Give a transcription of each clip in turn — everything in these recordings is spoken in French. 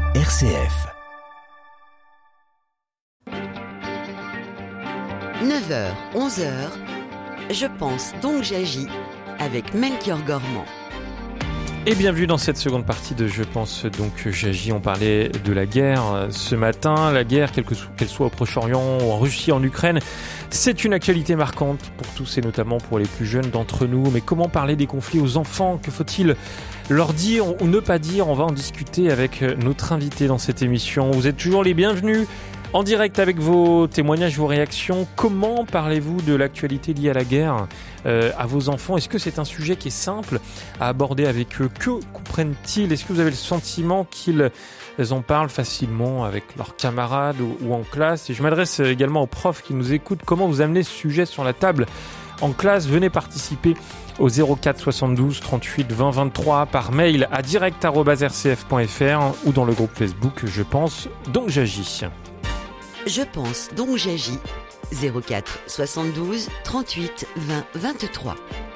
RCF. 9h, 11h, je pense donc j'agis avec Melchior Gormand. Et bienvenue dans cette seconde partie de Je pense donc j'agis. On parlait de la guerre ce matin. La guerre, qu'elle soit au Proche-Orient ou en Russie, en Ukraine, c'est une actualité marquante pour tous et notamment pour les plus jeunes d'entre nous. Mais comment parler des conflits aux enfants ? Que faut-il leur dire ou ne pas dire ? On va en discuter avec notre invité dans cette émission. Vous êtes toujours les bienvenus en direct avec vos témoignages, vos réactions. Comment parlez-vous de l'actualité liée à la guerre à vos enfants ? Est-ce que c'est un sujet qui est simple à aborder avec eux ? Que comprennent-ils ? Est-ce que vous avez le sentiment qu'ils en parlent facilement avec leurs camarades ou en classe ? Et je m'adresse également aux profs qui nous écoutent. Comment vous amenez ce sujet sur la table en classe ? Venez participer au 04 72 38 20 23 par mail à direct@rcf.fr ou dans le groupe Facebook Je pense donc j'agis. Je pense donc j'agis. 04 72 38 20 23.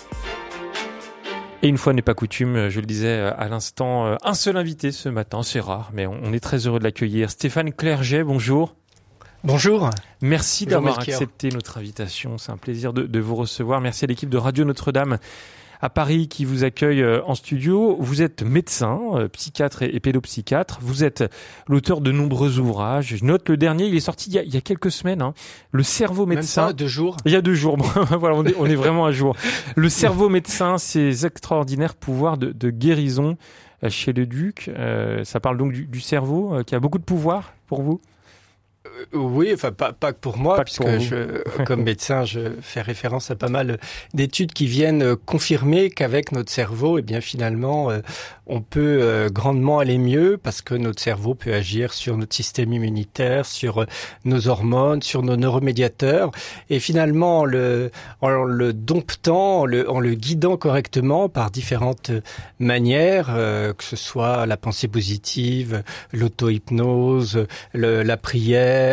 Et une fois n'est pas coutume, je le disais à l'instant, un seul invité ce matin, c'est rare, mais on est très heureux de l'accueillir. Stéphane Clerget, bonjour. Bonjour. Merci d'avoir accepté notre invitation, c'est un plaisir de vous recevoir. Merci à l'équipe de Radio Notre-Dame à Paris qui vous accueille en studio. Vous êtes médecin, psychiatre et pédopsychiatre. Vous êtes l'auteur de nombreux ouvrages. Je note le dernier, il est sorti il y a quelques semaines. Le cerveau médecin. Même pas 2 jours. Il y a 2 jours. Voilà, on est vraiment à jour. Le cerveau médecin, ses extraordinaires pouvoirs de guérison chez le Duc. Ça parle donc du cerveau qui a beaucoup de pouvoir pour vous. Oui, enfin pas que pour moi, puisque comme médecin, je fais référence à pas mal d'études qui viennent confirmer qu'avec notre cerveau, eh bien finalement, on peut grandement aller mieux parce que notre cerveau peut agir sur notre système immunitaire, sur nos hormones, sur nos neuromédiateurs, et finalement en le domptant, en le guidant correctement par différentes manières, que ce soit la pensée positive, l'auto-hypnose, la prière.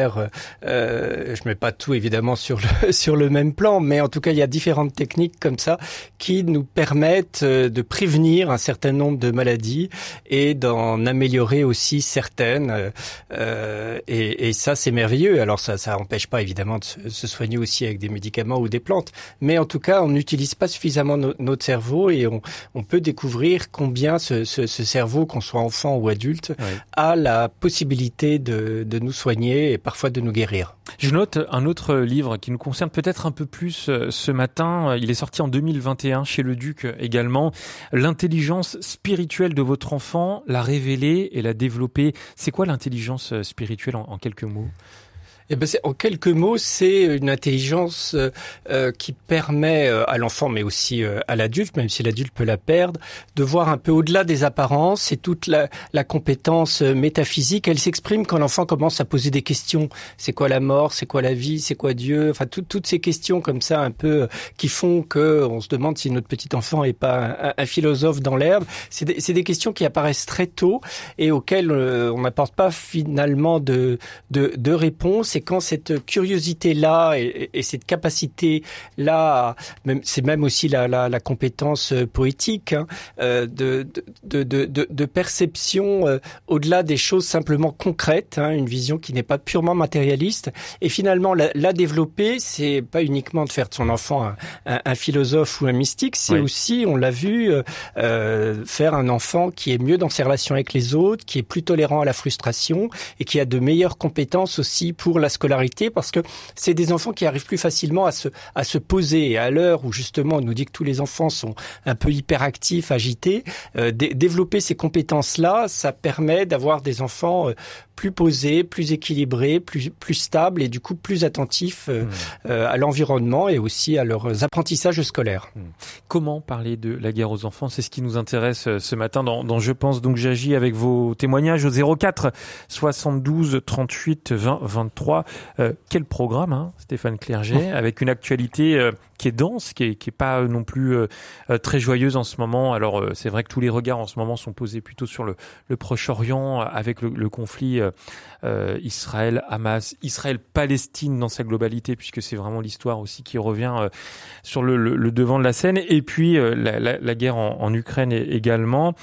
Je mets pas tout évidemment sur le même plan, mais en tout cas il y a différentes techniques comme ça qui nous permettent de prévenir un certain nombre de maladies et d'en améliorer aussi certaines. Et ça c'est merveilleux. Alors ça empêche pas évidemment de se soigner aussi avec des médicaments ou des plantes, mais en tout cas on n'utilise pas suffisamment notre cerveau et on peut découvrir combien ce cerveau, qu'on soit enfant ou adulte, a la possibilité de nous soigner et parfois de nous guérir. Je note un autre livre qui nous concerne peut-être un peu plus ce matin. Il est sorti en 2021 chez le Duc également. L'intelligence spirituelle de votre enfant, la révéler et la développer. C'est quoi l'intelligence spirituelle en quelques mots ? Eh ben en quelques mots, c'est une intelligence qui permet à l'enfant, mais aussi à l'adulte, même si l'adulte peut la perdre, de voir un peu au-delà des apparences. Et toute la compétence métaphysique, elle s'exprime quand l'enfant commence à poser des questions. C'est quoi la mort ? C'est quoi la vie ? C'est quoi Dieu ? Enfin, toutes ces questions comme ça, un peu qui font que on se demande si notre petit enfant est pas un philosophe dans l'herbe. C'est des questions qui apparaissent très tôt et auxquelles on n'apporte pas finalement de réponse. Et quand cette curiosité-là et cette capacité-là, c'est même aussi la compétence poétique, de perception au-delà des choses simplement concrètes, une vision qui n'est pas purement matérialiste. Et finalement, la développer, c'est pas uniquement de faire de son enfant un philosophe ou un mystique, c'est aussi, on l'a vu, faire un enfant qui est mieux dans ses relations avec les autres, qui est plus tolérant à la frustration et qui a de meilleures compétences aussi pour la scolarité, parce que c'est des enfants qui arrivent plus facilement à se poser. Et à l'heure où justement on nous dit que tous les enfants sont un peu hyperactifs, agités, développer ces compétences-là, ça permet d'avoir des enfants plus posés, plus équilibrés, plus stables et du coup plus attentifs à l'environnement et aussi à leurs apprentissages scolaires. Comment parler de la guerre aux enfants ? C'est ce qui nous intéresse ce matin dans Je pense donc j'agis avec vos témoignages au 04 72 38 20 23. 2023. Quel programme, hein, Stéphane Clerget, avec une actualité qui est dense, qui est pas non plus très joyeuse en ce moment. Alors c'est vrai que tous les regards en ce moment sont posés plutôt sur le Proche-Orient, avec le conflit Israël-Hamas, Israël-Palestine dans sa globalité, puisque c'est vraiment l'histoire aussi qui revient sur le devant de la scène. Et puis la guerre en Ukraine également.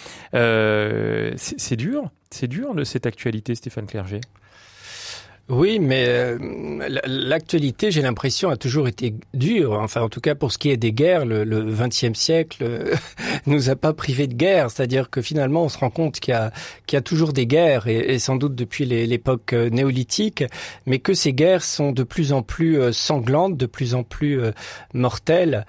C'est dur de cette actualité, Stéphane Clerget. Oui, mais l'actualité, j'ai l'impression, a toujours été dure. Enfin, en tout cas, pour ce qui est des guerres, le XXe siècle nous a pas privés de guerre. C'est-à-dire que finalement, on se rend compte qu'il y a toujours des guerres, et sans doute depuis l'époque néolithique, mais que ces guerres sont de plus en plus sanglantes, de plus en plus mortelles.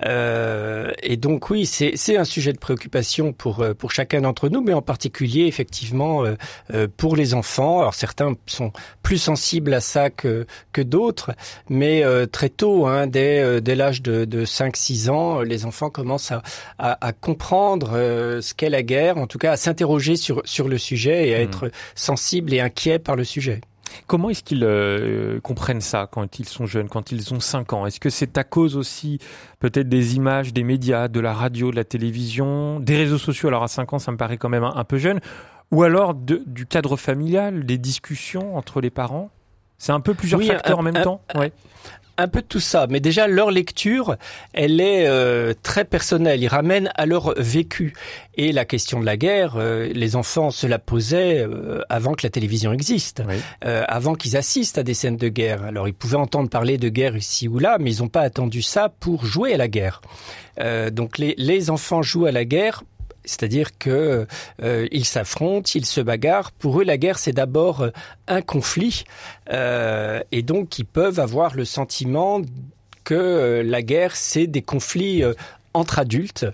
Et donc, oui, c'est un sujet de préoccupation pour chacun d'entre nous, mais en particulier, effectivement, pour les enfants. Alors, certains sont plus sensibles à ça que d'autres, mais très tôt, hein, dès l'âge de 5-6 ans, les enfants commencent à comprendre ce qu'est la guerre, en tout cas à s'interroger sur le sujet et à être sensibles et inquiets par le sujet. Comment est-ce qu'ils comprennent ça quand ils sont jeunes, quand ils ont 5 ans? Est-ce que c'est à cause aussi peut-être des images, des médias, de la radio, de la télévision, des réseaux sociaux? Alors à 5 ans, ça me paraît quand même un peu jeune. Ou alors du cadre familial, des discussions entre les parents? C'est un peu plusieurs facteurs en même temps? Ouais. Un peu de tout ça, mais déjà leur lecture, elle est très personnelle. Ils ramènent à leur vécu. Et la question de la guerre, les enfants se la posaient avant que la télévision existe, oui. Avant qu'ils assistent à des scènes de guerre. Alors ils pouvaient entendre parler de guerre ici ou là, mais ils n'ont pas attendu ça pour jouer à la guerre. Donc les enfants jouent à la guerre. C'est-à-dire que ils s'affrontent, ils se bagarrent. Pour eux, la guerre, c'est d'abord un conflit, et donc ils peuvent avoir le sentiment que la guerre, c'est des conflits entre adultes,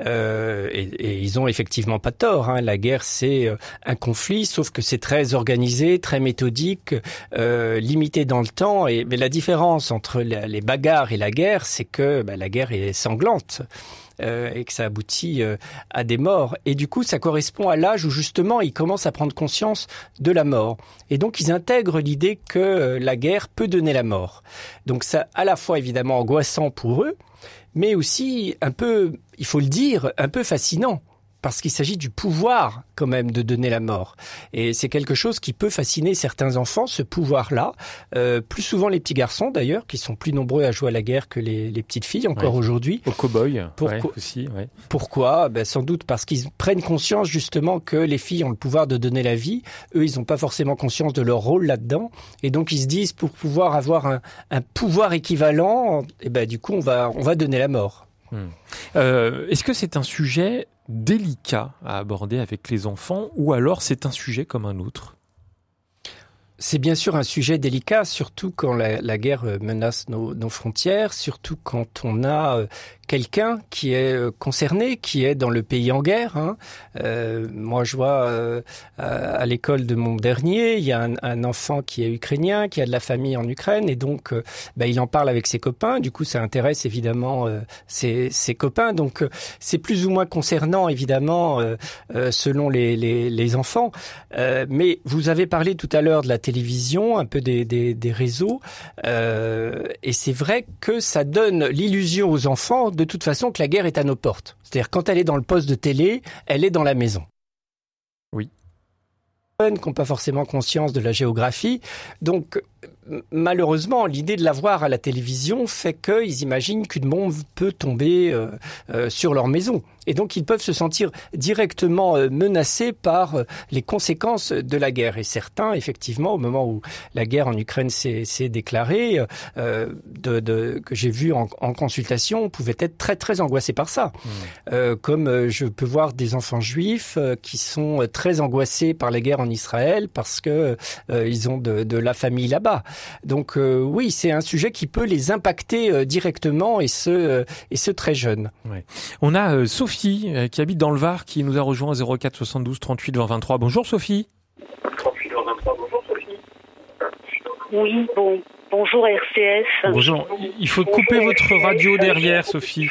et ils ont effectivement pas tort. Hein. La guerre, c'est un conflit, sauf que c'est très organisé, très méthodique, limité dans le temps. Mais la différence entre les bagarres et la guerre, c'est que la guerre est sanglante. Et que ça aboutit à des morts. Et du coup, ça correspond à l'âge où justement ils commencent à prendre conscience de la mort. Et donc ils intègrent l'idée que la guerre peut donner la mort. Donc c'est à la fois évidemment angoissant pour eux, mais aussi un peu, il faut le dire, un peu fascinant. Parce qu'il s'agit du pouvoir, quand même, de donner la mort. Et c'est quelque chose qui peut fasciner certains enfants, ce pouvoir-là. Plus souvent les petits garçons, d'ailleurs, qui sont plus nombreux à jouer à la guerre que les petites filles, encore aujourd'hui. Au cow-boy, aussi. Ouais. Pourquoi ? Sans doute parce qu'ils prennent conscience, justement, que les filles ont le pouvoir de donner la vie. Eux, ils n'ont pas forcément conscience de leur rôle là-dedans. Et donc, ils se disent, pour pouvoir avoir un pouvoir équivalent, du coup, on va donner la mort. Est-ce que c'est un sujet délicat à aborder avec les enfants, ou alors c'est un sujet comme un autre? C'est bien sûr un sujet délicat, surtout quand la guerre menace nos frontières, surtout quand on a quelqu'un qui est concerné, qui est dans le pays en guerre. Hein. Moi, je vois à l'école de mon dernier, il y a un enfant qui est ukrainien, qui a de la famille en Ukraine, et donc il en parle avec ses copains. Du coup, ça intéresse évidemment ses copains. Donc, c'est plus ou moins concernant, évidemment, selon les enfants. Mais vous avez parlé tout à l'heure de la télévision, un peu des réseaux, et c'est vrai que ça donne l'illusion aux enfants de toute façon que la guerre est à nos portes. C'est-à-dire quand elle est dans le poste de télé, elle est dans la maison. Oui. Qui n'ont pas forcément conscience de la géographie. Donc, malheureusement, l'idée de la voir à la télévision fait qu'ils imaginent qu'une bombe peut tomber sur leur maison. Et donc, ils peuvent se sentir directement menacés par les conséquences de la guerre. Et certains, effectivement, au moment où la guerre en Ukraine s'est déclarée, que j'ai vu en consultation, pouvaient être très, très angoissés par ça. Comme je peux voir des enfants juifs qui sont très angoissés par la guerre en Israël parce que ils ont de la famille là-bas. Donc oui, c'est un sujet qui peut les impacter directement et ce très jeune. Ouais. On a Sophie qui habite dans le Var qui nous a rejoint au 04 72 38 20 23. Bonjour Sophie. 38 20 23. Bonjour Sophie. Oui, bonjour RCF. Bonjour. Il faut couper votre radio derrière Sophie.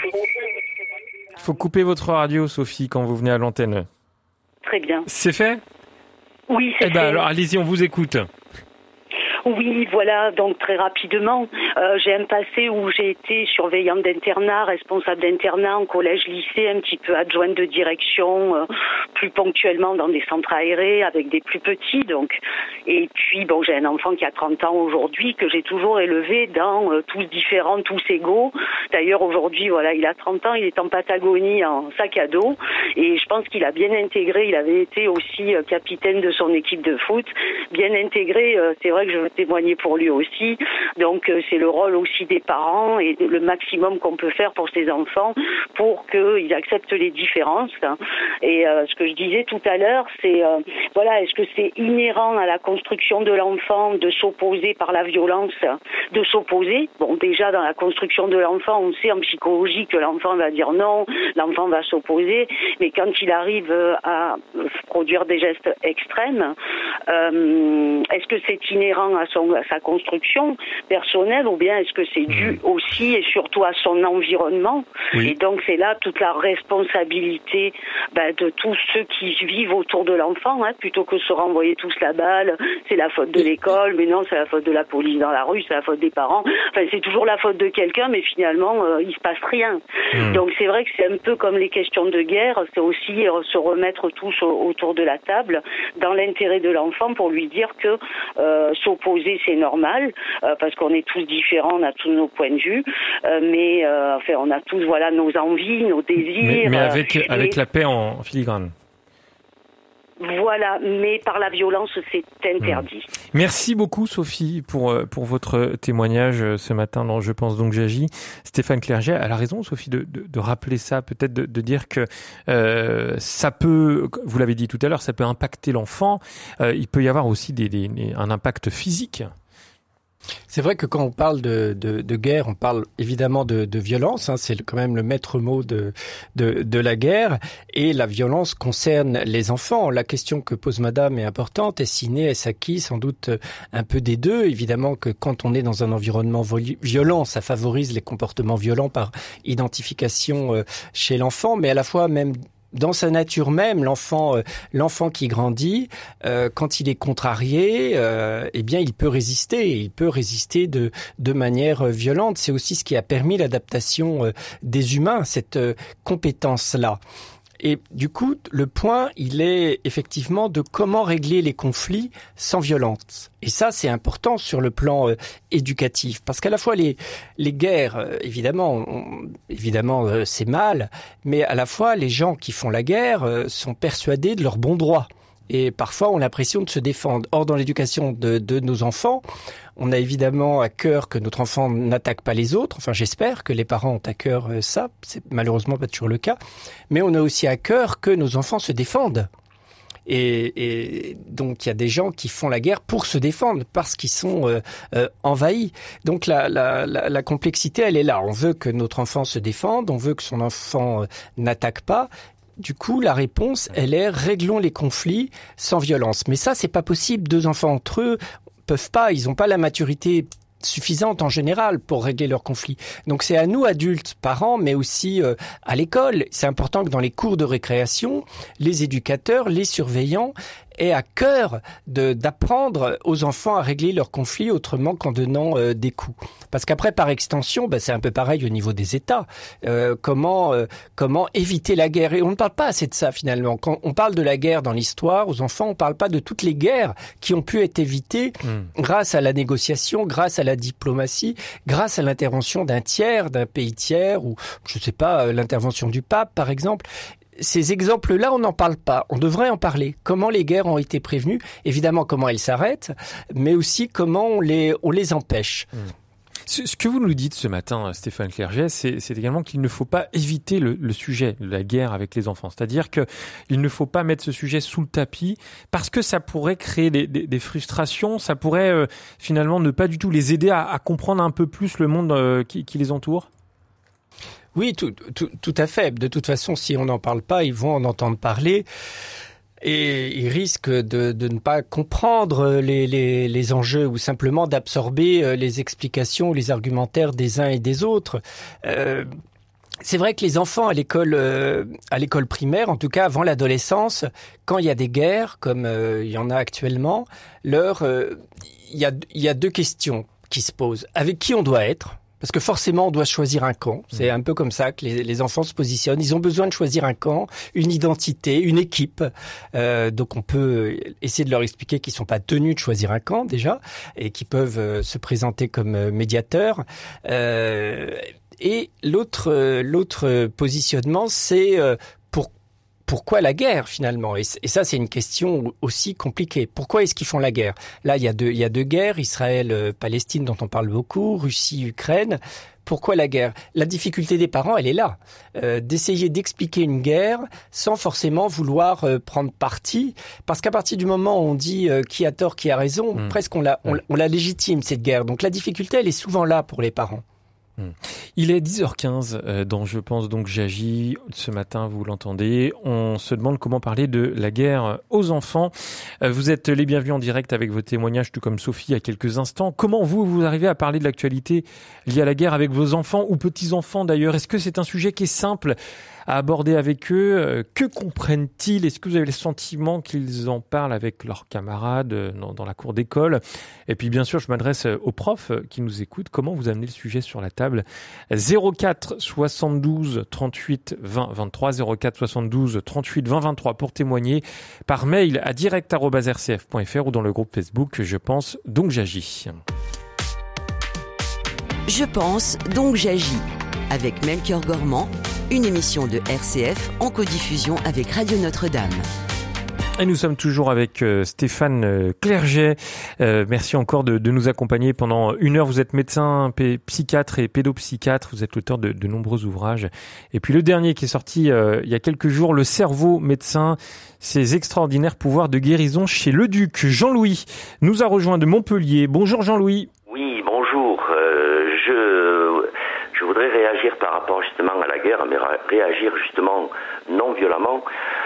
Il faut couper votre radio Sophie quand vous venez à l'antenne. Très bien. C'est fait ? Oui, c'est fait. Alors allez-y, on vous écoute. Oui, voilà, donc très rapidement, j'ai un passé où j'ai été surveillante d'internat, responsable d'internat en collège-lycée, un petit peu adjointe de direction, plus ponctuellement dans des centres aérés avec des plus petits, donc. Et puis, bon, j'ai un enfant qui a 30 ans aujourd'hui, que j'ai toujours élevé dans tous différents, tous égaux. D'ailleurs, aujourd'hui, voilà, il a 30 ans, il est en Patagonie en sac à dos, et je pense qu'il a bien intégré, il avait été aussi capitaine de son équipe de foot, bien intégré, c'est vrai que je veux témoigner pour lui aussi, donc c'est le rôle aussi des parents et le maximum qu'on peut faire pour ses enfants pour qu'ils acceptent les différences. Et ce que je disais tout à l'heure, c'est, voilà, est-ce que c'est inhérent à la construction de l'enfant de s'opposer par la violence, de s'opposer? Bon, déjà dans la construction de l'enfant, on sait en psychologie que l'enfant va dire non, l'enfant va s'opposer, mais quand il arrive à produire des gestes extrêmes, est-ce que c'est inhérent à sa construction personnelle ou bien est-ce que c'est dû aussi et surtout à son environnement? Oui. Et donc c'est là toute la responsabilité de tous ceux qui vivent autour de l'enfant, plutôt que de se renvoyer tous la balle, c'est la faute de l'école, mais non, c'est la faute de la police dans la rue, c'est la faute des parents, enfin c'est toujours la faute de quelqu'un, mais finalement il se passe rien. Donc c'est vrai que c'est un peu comme les questions de guerre, c'est aussi se remettre tous autour de la table dans l'intérêt de l'enfant pour lui dire que s'opposer c'est normal, parce qu'on est tous différents, on a tous nos points de vue, mais enfin on a tous voilà nos envies, nos désirs. Mais avec la paix en filigrane. Voilà, mais par la violence, c'est interdit. Merci beaucoup, Sophie, pour votre témoignage ce matin dans Je pense donc j'agis. Stéphane Clerget a raison, Sophie, de rappeler ça, peut-être de dire que ça peut, vous l'avez dit tout à l'heure, ça peut impacter l'enfant. Il peut y avoir aussi un impact physique. C'est vrai que quand on parle de guerre, on parle évidemment de violence, c'est quand même le maître mot de la guerre, et la violence concerne les enfants. La question que pose madame est importante, est-ce inné, est-ce acquis, sans doute un peu des deux. Évidemment que quand on est dans un environnement violent, ça favorise les comportements violents par identification chez l'enfant, mais à la fois même dans sa nature même, l'enfant qui grandit, quand il est contrarié, eh bien, il peut résister. Il peut résister de manière violente. C'est aussi ce qui a permis l'adaptation des humains, cette compétence-là. Et du coup, le point, il est effectivement de comment régler les conflits sans violence. Et ça, c'est important sur le plan éducatif, parce qu'à la fois les guerres, évidemment, c'est mal, mais à la fois les gens qui font la guerre sont persuadés de leur bon droit. Et parfois, on a l'impression de se défendre. Or, dans l'éducation de nos enfants, on a évidemment à cœur que notre enfant n'attaque pas les autres. Enfin, j'espère que les parents ont à cœur ça. C'est malheureusement pas toujours le cas. Mais on a aussi à cœur que nos enfants se défendent. Et donc, il y a des gens qui font la guerre pour se défendre, parce qu'ils sont envahis. Donc, la complexité, elle est là. On veut que notre enfant se défende, on veut que son enfant n'attaque pas. Du coup, la réponse, elle est réglons les conflits sans violence. Mais ça, c'est pas possible. Deux enfants entre eux peuvent pas, ils ont pas la maturité suffisante en général pour régler leurs conflits. Donc c'est à nous, adultes, parents, mais aussi à l'école. C'est important que dans les cours de récréation, les éducateurs, les surveillants aient à cœur d'apprendre aux enfants à régler leurs conflits autrement qu'en donnant des coups. Parce qu'après, par extension, c'est un peu pareil au niveau des États. Comment éviter la guerre? Et on ne parle pas assez de ça finalement. Quand on parle de la guerre dans l'histoire, aux enfants, on ne parle pas de toutes les guerres qui ont pu être évitées grâce à la négociation, grâce à la diplomatie, grâce à l'intervention d'un tiers, d'un pays tiers, ou je sais pas, l'intervention du pape par exemple. Ces exemples-là, on n'en parle pas. On devrait en parler. Comment les guerres ont été prévenues, évidemment comment elles s'arrêtent, mais aussi comment on les empêche. Ce que vous nous dites ce matin, Stéphane Clerget, c'est également qu'il ne faut pas éviter le sujet de la guerre avec les enfants. C'est-à-dire qu'il ne faut pas mettre ce sujet sous le tapis parce que ça pourrait créer des frustrations, ça pourrait finalement ne pas du tout les aider à comprendre un peu plus le monde qui les entoure. Oui, tout à fait. De toute façon, si on n'en parle pas, ils vont en entendre parler. Et ils risquent de ne pas comprendre les enjeux ou simplement d'absorber les explications ou les argumentaires des uns et des autres. c'est vrai que les enfants à l'école primaire, en tout cas avant l'adolescence, quand il y a des guerres, comme il y en a actuellement, il y a deux questions qui se posent. Avec qui on doit être ? Parce que forcément, on doit choisir un camp. C'est un peu comme ça que les enfants se positionnent. Ils ont besoin de choisir un camp, une identité, une équipe. Donc, on peut essayer de leur expliquer qu'ils sont pas tenus de choisir un camp déjà et qu'ils peuvent se présenter comme médiateurs. Et l'autre positionnement, c'est pourquoi la guerre finalement ? Et ça, c'est une question aussi compliquée. Pourquoi est-ce qu'ils font la guerre ? Là, il y a deux guerres, Israël-Palestine dont on parle beaucoup, Russie-Ukraine. Pourquoi la guerre ? La difficulté des parents, elle est là. D'essayer d'expliquer une guerre sans forcément vouloir prendre parti. Parce qu'à partir du moment où on dit qui a tort, qui a raison, presque on la légitime cette guerre. Donc la difficulté, elle est souvent là pour les parents. Il est 10h15 dans Je pense donc j'agis. Ce matin, vous l'entendez, on se demande comment parler de la guerre aux enfants. Vous êtes les bienvenus en direct avec vos témoignages, tout comme Sophie il y a quelques instants. Comment vous arrivez à parler de l'actualité liée à la guerre avec vos enfants ou petits-enfants d'ailleurs ? Est-ce que c'est un sujet qui est simple à aborder avec eux? Que comprennent-ils? Est-ce que vous avez le sentiment qu'ils en parlent avec leurs camarades dans la cour d'école? Et puis bien sûr, je m'adresse aux profs qui nous écoutent. Comment vous amenez le sujet sur la table? 04 72 38 20 23, 04 72 38 20 23 pour témoigner, par mail à direct@rcf.fr ou dans le groupe Facebook Je pense donc j'agis. Je pense donc j'agis avec Melchior Gormand, une émission de RCF en codiffusion avec Radio Notre-Dame. Et nous sommes toujours avec Stéphane Clerget. Merci encore de nous accompagner pendant une heure. Vous êtes médecin, psychiatre et pédopsychiatre. Vous êtes l'auteur de nombreux ouvrages. Et puis le dernier qui est sorti il y a quelques jours, Le cerveau médecin, ses extraordinaires pouvoirs de guérison chez Leduc. Jean-Louis nous a rejoint de Montpellier. Bonjour Jean-Louis. Oui, bonjour. Je voudrais réagir par rapport justement à la guerre, mais réagir justement non violemment.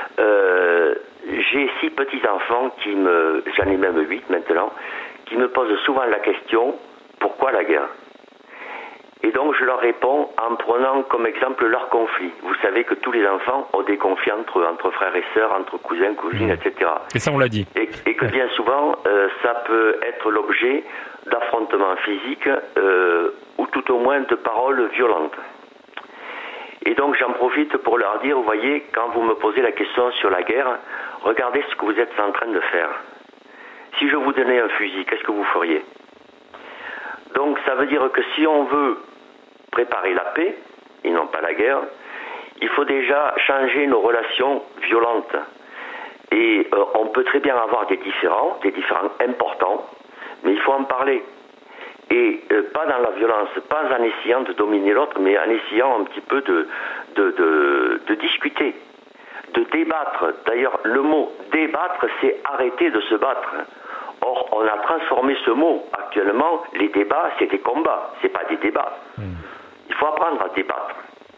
J'ai 6 petits-enfants j'en ai même 8 maintenant, qui me posent souvent la question, pourquoi la guerre ? Et donc je leur réponds en prenant comme exemple leur conflit. Vous savez que tous les enfants ont des conflits entre frères et sœurs, entre cousins, cousines, etc. Et ça on l'a dit. Et que bien souvent, ça peut être l'objet d'affrontements physiques ou tout au moins de paroles violentes. Et donc j'en profite pour leur dire, vous voyez, quand vous me posez la question sur la guerre, regardez ce que vous êtes en train de faire. Si je vous donnais un fusil, qu'est-ce que vous feriez ? Donc ça veut dire que si on veut préparer la paix, et non pas la guerre, il faut déjà changer nos relations violentes. Et on peut très bien avoir des différends importants, mais il faut en parler. Et pas dans la violence, pas en essayant de dominer l'autre, mais en essayant un petit peu de discuter, de débattre. D'ailleurs, le mot débattre, c'est arrêter de se battre. Or, on a transformé ce mot. Actuellement, les débats, c'est des combats, c'est pas des débats. Il faut apprendre à débattre.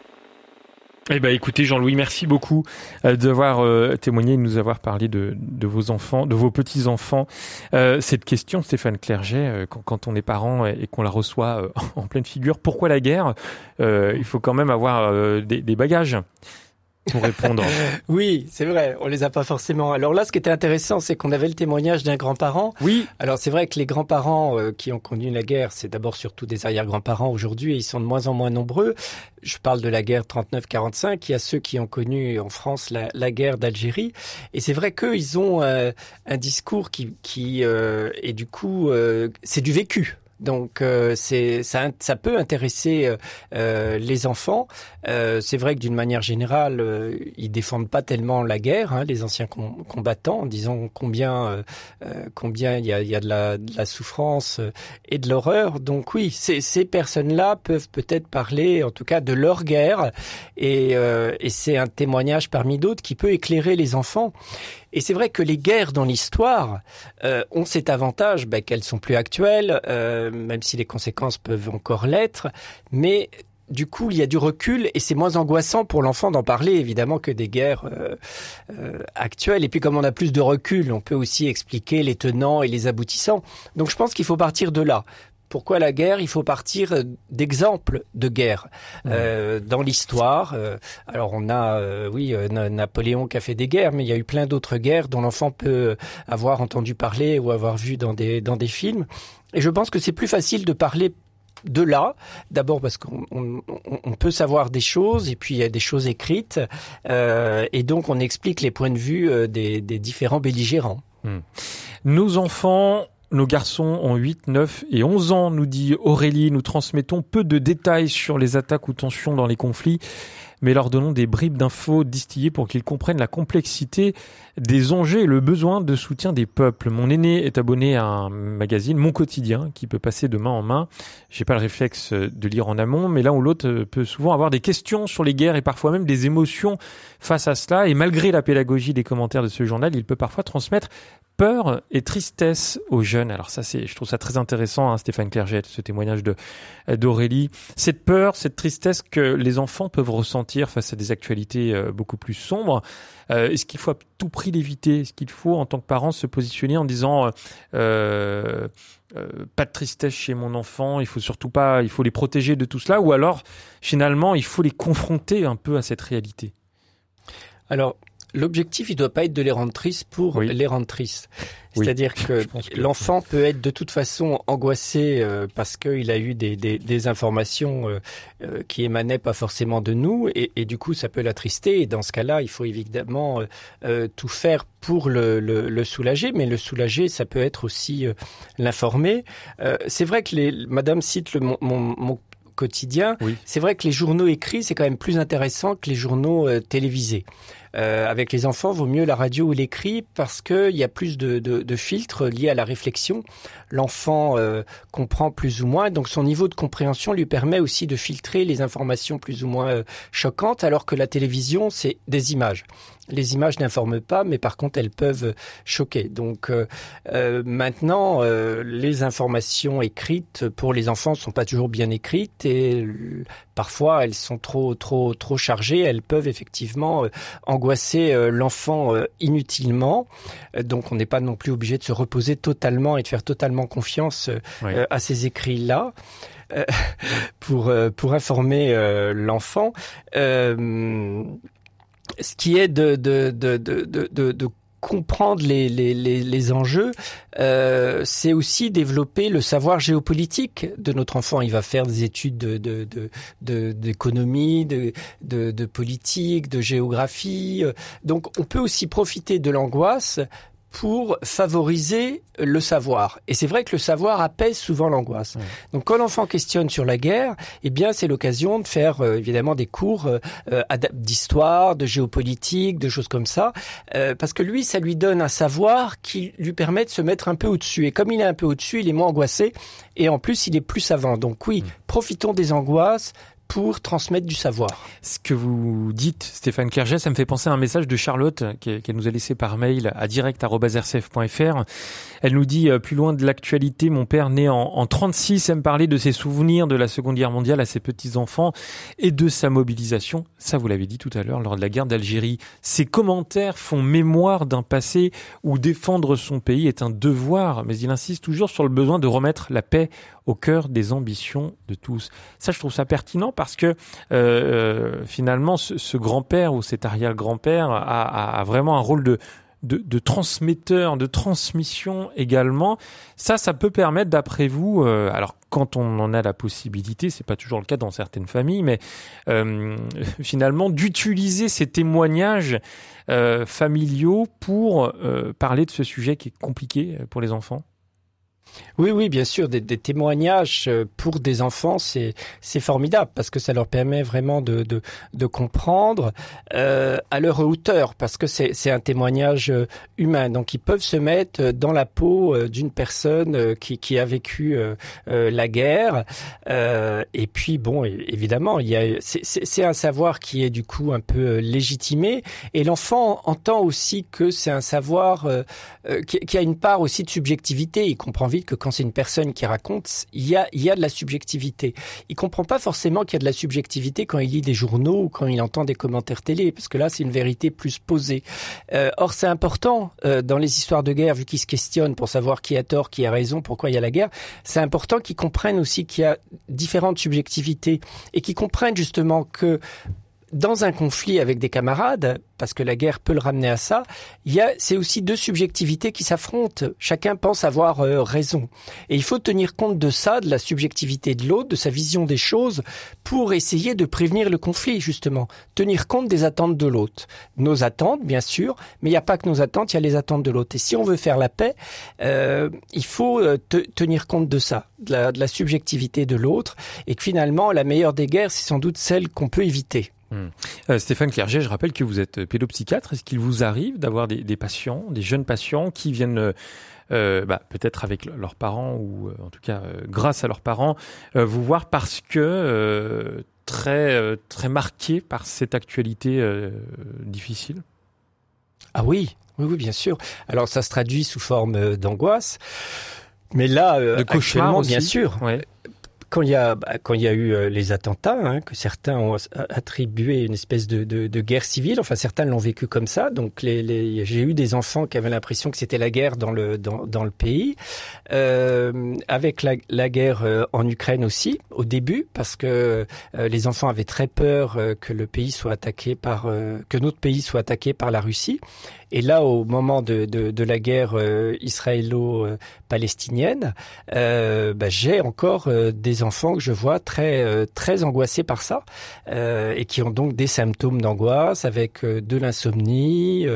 Eh ben, écoutez, Jean-Louis, merci beaucoup d'avoir témoigné et de nous avoir parlé de vos enfants, de vos petits-enfants. Cette question, Stéphane Clerget, quand on est parent et qu'on la reçoit en pleine figure, pourquoi la guerre ? Il faut quand même avoir des bagages pour répondre. Oui, c'est vrai, on les a pas forcément. Alors là, ce qui était intéressant, c'est qu'on avait le témoignage d'un grand-parent. Oui. Alors c'est vrai que les grands-parents qui ont connu la guerre, c'est d'abord surtout des arrière-grands-parents aujourd'hui, et ils sont de moins en moins nombreux. Je parle de la guerre 39-45. Il y a ceux qui ont connu en France la guerre d'Algérie, et c'est vrai qu'eux, ils ont un discours qui et du coup, c'est du vécu. Donc ça peut intéresser les enfants. C'est vrai que d'une manière générale, ils défendent pas tellement la guerre, les anciens combattants, en disant combien il y a de la souffrance et de l'horreur. Donc oui, ces personnes-là peuvent peut-être parler, en tout cas, de leur guerre, et c'est un témoignage parmi d'autres qui peut éclairer les enfants. Et c'est vrai que les guerres dans l'histoire ont cet avantage qu'elles sont plus actuelles, même si les conséquences peuvent encore l'être, mais du coup, il y a du recul et c'est moins angoissant pour l'enfant d'en parler, évidemment, que des guerres actuelles. Et puis, comme on a plus de recul, on peut aussi expliquer les tenants et les aboutissants. Donc, je pense qu'il faut partir de là. Pourquoi la guerre? Il faut partir d'exemples de guerre dans l'histoire. Alors on a, Napoléon qui a fait des guerres, mais il y a eu plein d'autres guerres dont l'enfant peut avoir entendu parler ou avoir vu dans des films. Et je pense que c'est plus facile de parler de là, d'abord parce qu'on peut savoir des choses, et puis il y a des choses écrites, et donc on explique les points de vue des différents belligérants. Nos enfants, nos garçons ont 8, 9 et 11 ans, nous dit Aurélie. Nous transmettons peu de détails sur les attaques ou tensions dans les conflits, mais leur donnons des bribes d'infos distillées pour qu'ils comprennent la complexité des enjeux et le besoin de soutien des peuples. Mon aîné est abonné à un magazine, Mon Quotidien, qui peut passer de main en main. J'ai pas le réflexe de lire en amont, mais l'un ou l'autre peut souvent avoir des questions sur les guerres et parfois même des émotions face à cela. Et malgré la pédagogie des commentaires de ce journal, il peut parfois transmettre peur et tristesse aux jeunes. Alors ça, je trouve ça très intéressant, Stéphane Clerget, ce témoignage d'Aurélie. Cette peur, cette tristesse que les enfants peuvent ressentir face à des actualités beaucoup plus sombres. Est-ce qu'il faut à tout prix l'éviter? Est-ce qu'il faut, en tant que parent, se positionner en disant pas de tristesse chez mon enfant, il faut les protéger de tout cela, ou alors finalement il faut les confronter un peu à cette réalité? Alors, l'objectif, il ne doit pas être de les rendre tristes pour les rendre tristes. C'est-à-dire que l'enfant peut être de toute façon angoissé parce qu'il a eu des informations qui émanaient pas forcément de nous, et du coup ça peut l'attrister. Et dans ce cas-là, il faut évidemment tout faire pour le soulager, mais le soulager, ça peut être aussi l'informer. C'est vrai que Madame cite mon quotidien. C'est vrai que les journaux écrits, c'est quand même plus intéressant que les journaux télévisés. Avec les enfants, vaut mieux la radio ou l'écrit parce qu'il y a plus de filtres liés à la réflexion. L'enfant comprend plus ou moins, donc son niveau de compréhension lui permet aussi de filtrer les informations plus ou moins choquantes, alors que la télévision, c'est des images. Les images n'informent pas, mais par contre, elles peuvent choquer. Donc maintenant, les informations écrites pour les enfants sont pas toujours bien écrites, et parfois elles sont trop chargées. Elles peuvent effectivement angoisser l'enfant inutilement. Donc on n'est pas non plus obligé de se reposer totalement et de faire totalement confiance à ces écrits-là. Pour informer l'enfant, ce qui est de comprendre les enjeux, c'est aussi développer le savoir géopolitique de notre enfant. Il va faire des études d'économie, de politique, de géographie. Donc on peut aussi profiter de l'angoisse pour favoriser le savoir. Et c'est vrai que le savoir apaise souvent l'angoisse. Donc quand l'enfant questionne sur la guerre, eh bien c'est l'occasion de faire évidemment des cours d'histoire, de géopolitique, de choses comme ça, parce que lui, ça lui donne un savoir qui lui permet de se mettre un peu au-dessus. Et comme il est un peu au-dessus, il est moins angoissé, et en plus il est plus savant. Donc oui, profitons des angoisses pour transmettre du savoir. Ce que vous dites, Stéphane Clerget, ça me fait penser à un message de Charlotte qu'elle nous a laissé par mail à direct@rcf.fr. Elle nous dit, plus loin de l'actualité, mon père, né en 36, aime parler de ses souvenirs de la Seconde Guerre mondiale à ses petits-enfants et de sa mobilisation. Ça, vous l'avez dit tout à l'heure, lors de la guerre d'Algérie. Ses commentaires font mémoire d'un passé où défendre son pays est un devoir, mais il insiste toujours sur le besoin de remettre la paix au cœur des ambitions de tous. Ça, je trouve ça pertinent parce que finalement, ce grand-père ou cet arrière-grand-père a vraiment un rôle de transmetteur, de transmission également. Ça peut permettre, d'après vous, alors quand on en a la possibilité, c'est pas toujours le cas dans certaines familles, mais finalement d'utiliser ces témoignages familiaux pour parler de ce sujet qui est compliqué pour les enfants. Oui, bien sûr, des témoignages pour des enfants, c'est formidable parce que ça leur permet vraiment de comprendre à leur hauteur, parce que c'est un témoignage humain. Donc ils peuvent se mettre dans la peau d'une personne qui a vécu la guerre. Et puis bon, évidemment, c'est un savoir qui est du coup un peu légitimé, et l'enfant entend aussi que c'est un savoir qui a une part aussi de subjectivité. Il comprend vite vite que quand c'est une personne qui raconte, il y a de la subjectivité. Il comprend pas forcément qu'il y a de la subjectivité quand il lit des journaux ou quand il entend des commentaires télé, parce que là, c'est une vérité plus posée. Or, c'est important dans les histoires de guerre, vu qu'ils se questionnent pour savoir qui a tort, qui a raison, pourquoi il y a la guerre. C'est important qu'ils comprennent aussi qu'il y a différentes subjectivités et qu'ils comprennent justement que dans un conflit avec des camarades, parce que la guerre peut le ramener à ça, c'est aussi deux subjectivités qui s'affrontent. Chacun pense avoir raison. Et il faut tenir compte de ça, de la subjectivité de l'autre, de sa vision des choses, pour essayer de prévenir le conflit, justement. Tenir compte des attentes de l'autre. Nos attentes, bien sûr, mais il n'y a pas que nos attentes, il y a les attentes de l'autre. Et si on veut faire la paix, il faut tenir compte de ça, de la subjectivité de l'autre, et que finalement, la meilleure des guerres, c'est sans doute celle qu'on peut éviter. Stéphane Clerget, je rappelle que vous êtes pédopsychiatre. Est-ce qu'il vous arrive d'avoir des patients, des jeunes patients qui viennent peut-être avec leurs parents ou en tout cas grâce à leurs parents vous voir parce que très marqués par cette actualité difficile? Ah oui, bien sûr. Alors ça se traduit sous forme d'angoisse, mais là de cauchemar aussi, bien sûr. Ouais. Quand il y a eu les attentats, que certains ont attribué une espèce de guerre civile, enfin certains l'ont vécu comme ça. Donc j'ai eu des enfants qui avaient l'impression que c'était la guerre dans le pays, avec la guerre en Ukraine aussi au début, parce que les enfants avaient très peur que le pays soit attaqué que notre pays soit attaqué par la Russie. Et là, au moment de la guerre israélo-palestinienne, j'ai encore des enfants que je vois très angoissés par ça, et qui ont donc des symptômes d'angoisse, avec de l'insomnie,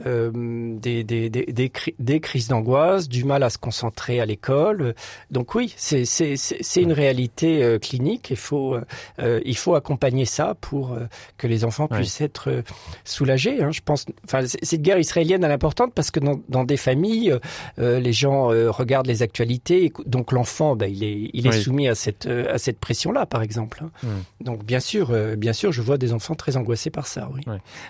des crises d'angoisse, du mal à se concentrer à l'école. Donc oui, c'est une réalité clinique. Il faut accompagner ça pour que les enfants puissent être soulagés. Je pense. Enfin, cette guerre israélienne, elle est importante parce que dans des familles, les gens regardent les actualités, donc l'enfant, il est soumis à cette pression-là, par exemple. Donc bien sûr, je vois des enfants très angoissés par ça. Oui.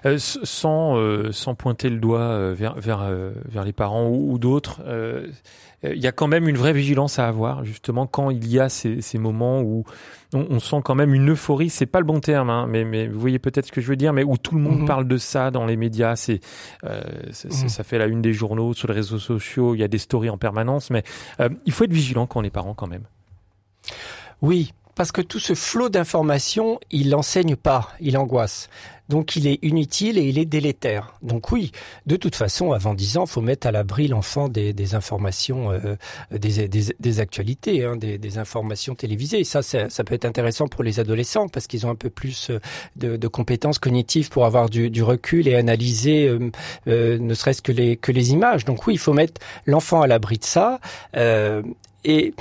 Sans pointer le doigt vers les parents ou d'autres. Il y a quand même une vraie vigilance à avoir, justement, quand il y a ces moments où on sent quand même une euphorie. C'est pas le bon terme, mais vous voyez peut-être ce que je veux dire, mais où tout le monde parle de ça dans les médias. Ça fait la une des journaux, sur les réseaux sociaux, il y a des stories en permanence, mais il faut être vigilant quand on est parent, quand même. Oui, parce que tout ce flot d'informations, il n'enseigne pas, il angoisse. Donc il est inutile et il est délétère. Donc oui, de toute façon, avant 10 ans, il faut mettre à l'abri l'enfant des informations, des actualités, des informations télévisées. Ça peut être intéressant pour les adolescents parce qu'ils ont un peu plus de compétences cognitives pour avoir du recul et analyser ne serait-ce que les images. Donc oui, il faut mettre l'enfant à l'abri de ça. Et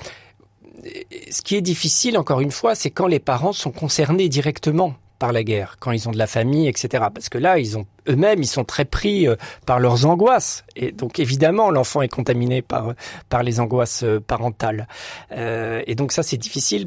ce qui est difficile, encore une fois, c'est quand les parents sont concernés directement par la guerre, quand ils ont de la famille, etc. Parce que là, eux-mêmes, ils sont très pris par leurs angoisses. Et donc, évidemment, l'enfant est contaminé par les angoisses parentales. Et donc ça, c'est difficile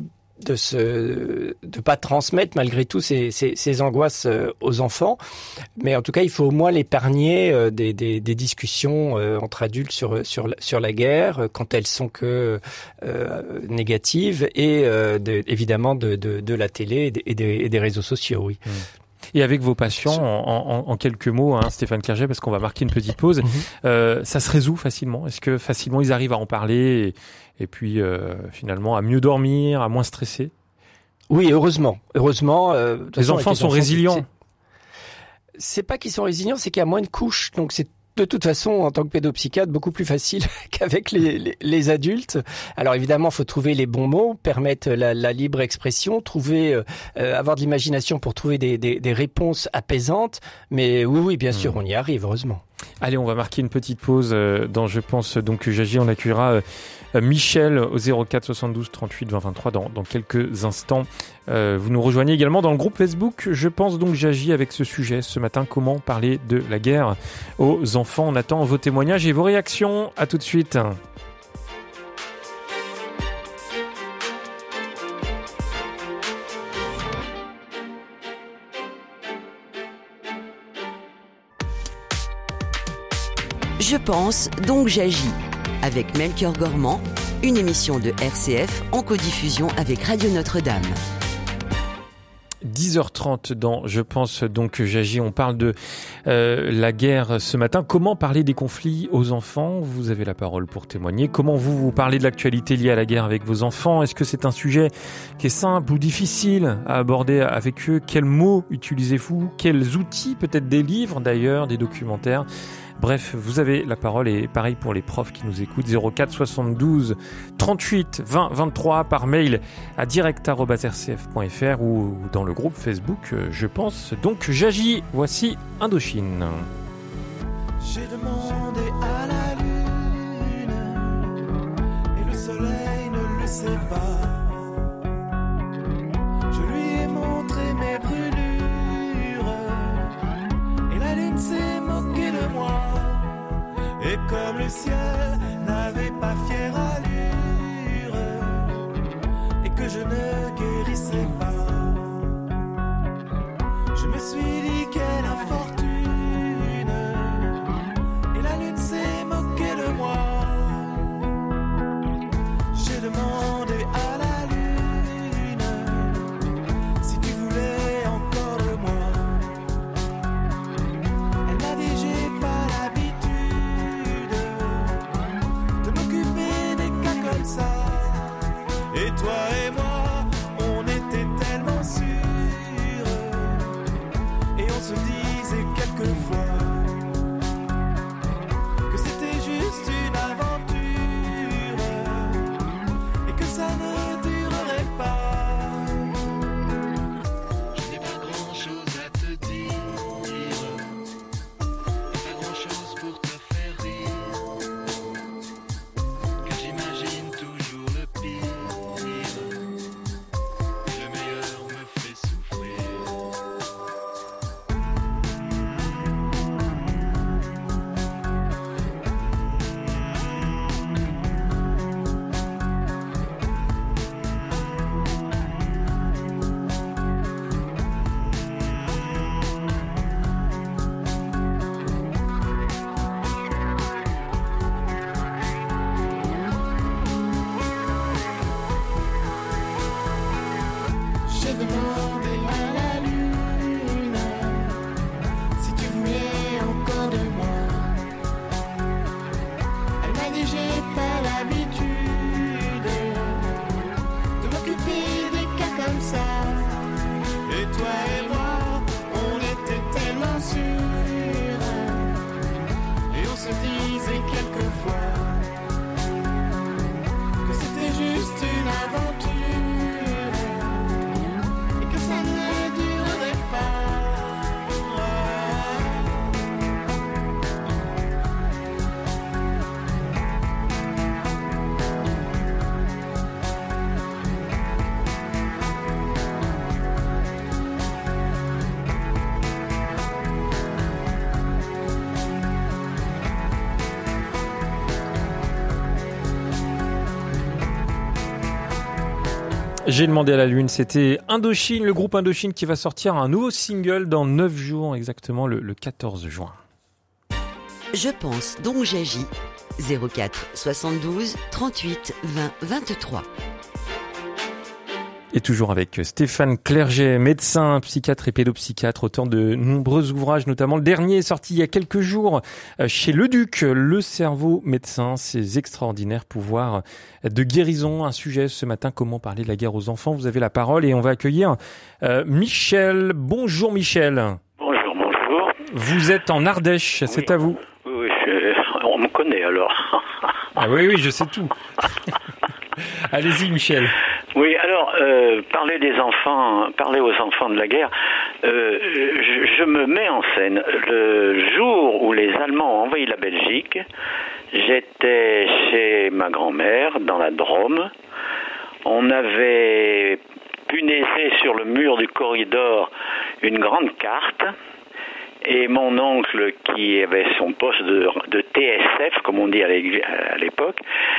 de pas transmettre malgré tout ces angoisses aux enfants, mais en tout cas il faut au moins l'épargner des discussions entre adultes sur la guerre quand elles sont que négatives et évidemment de la télé et des réseaux sociaux. Oui. Et avec vos patients, en quelques mots, Stéphane Clerget, parce qu'on va marquer une petite pause, ça se résout facilement? Est-ce que facilement ils arrivent à en parler et puis finalement à mieux dormir, à moins stresser? Oui, heureusement. Les enfants sont résilients. C'est pas qu'ils sont résilients, c'est qu'il y a moins de couches. Donc c'est de toute façon, en tant que pédopsychiatre, beaucoup plus facile qu'avec les adultes. Alors évidemment, il faut trouver les bons mots, permettre la libre expression, avoir de l'imagination pour trouver des réponses apaisantes. Mais oui, bien sûr, on y arrive, heureusement. Allez, on va marquer une petite pause dans Je pense donc j'agis. On accueillera Michel au 04 72 38 20 23 dans quelques instants. Vous nous rejoignez également dans le groupe Facebook Je pense donc j'agis avec ce sujet ce matin. Comment parler de la guerre aux enfants? On attend vos témoignages et vos réactions. À tout de suite. Je pense donc j'agis avec Melchior Gormand une émission de RCF en codiffusion avec Radio Notre-Dame. 10h30 dans Je pense donc j'agis. On parle de la guerre ce matin. Comment parler des conflits aux enfants ? Vous avez la parole pour témoigner. Comment vous parlez de l'actualité liée à la guerre avec vos enfants ? Est-ce que c'est un sujet qui est simple ou difficile à aborder avec eux ? Quels mots utilisez-vous ? Quels outils ? Peut-être des livres d'ailleurs, des documentaires ? Bref, vous avez la parole et pareil pour les profs qui nous écoutent, 04 72 38 20 23 par mail à direct@rcf.fr ou dans le groupe Facebook Je pense donc j'agis. Voici Indochine. J'ai demandé à la lune et le soleil ne le sait pas. Je lui ai montré mes brûlures et la lune s'est moquée de moi. Et comme le ciel n'avait pas fière allure et que je ne guérissais pas, je me suis dit quelle infortune. Et la lune s'est moquée de moi. J'ai demandé à la lune si tu voulais encore de moi. Elle m'a dit j'ai pas l'habitude de m'occuper des cas comme ça. Et toi et moi, on était tellement sûrs et on se disait quelquefois que c'était juste une aventure et que ça ne durerait pas. Je n'ai pas grand-chose à te dire, et pas grand-chose pour te faire rire, car j'imagine toujours le pire, et le meilleur me fait souffrir. J'ai demandé à la lune si tu voulais encore de moi. Elle m'a dit j'ai pas l'habitude de m'occuper des cas comme ça. Et toi et moi, on était tellement sûrs et on se disait quelquefois que c'était juste une aventure et que ça ne durerait pas. J'ai demandé à la lune, c'était Indochine, le groupe Indochine qui va sortir un nouveau single dans 9 jours, exactement le 14 juin. Je pense donc j'agis. 04 72 38 20 23. Et toujours avec Stéphane Clerget, médecin, psychiatre et pédopsychiatre, auteur de nombreux ouvrages, notamment le dernier sorti il y a quelques jours chez Le Duc, Le cerveau médecin, ses extraordinaires pouvoirs de guérison. Un sujet ce matin, comment parler de la guerre aux enfants. Vous avez la parole et on va accueillir Michel. Bonjour Michel. Bonjour, bonjour. Vous êtes en Ardèche, oui. C'est à vous. Oui, on me connaît alors. Ah oui, je sais tout. Allez-y Michel. Oui, alors, parler aux enfants de la guerre, je me mets en scène. Le jour où les Allemands ont envahi la Belgique, j'étais chez ma grand-mère, dans la Drôme. On avait punaisé sur le mur du corridor une grande carte. Et mon oncle, qui avait son poste de TSF, comme on dit à l'époque,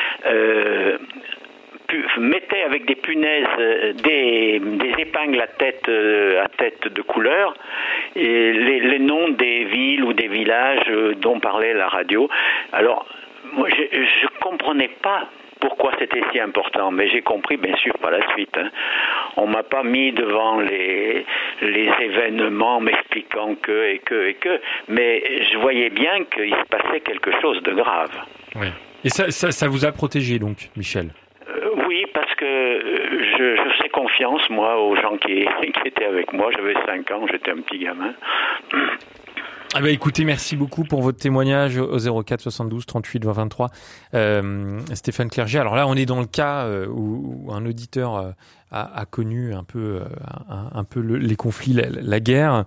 mettait avec des punaises des épingles à tête de couleur et les noms des villes ou des villages dont parlait la radio. Alors moi je comprenais pas pourquoi c'était si important. Mais j'ai compris, bien sûr, par la suite. On m'a pas mis devant les événements m'expliquant que, mais je voyais bien qu'il se passait quelque chose de grave. Oui. Et ça vous a protégé, donc, Michel? Oui, parce que je fais confiance, moi, aux gens qui étaient avec moi. J'avais 5 ans, j'étais un petit gamin. Ah bah écoutez, merci beaucoup pour votre témoignage au 04 72 38 20 23. Stéphane Clerget. Alors là, on est dans le cas où un auditeur a connu un peu les conflits, la guerre.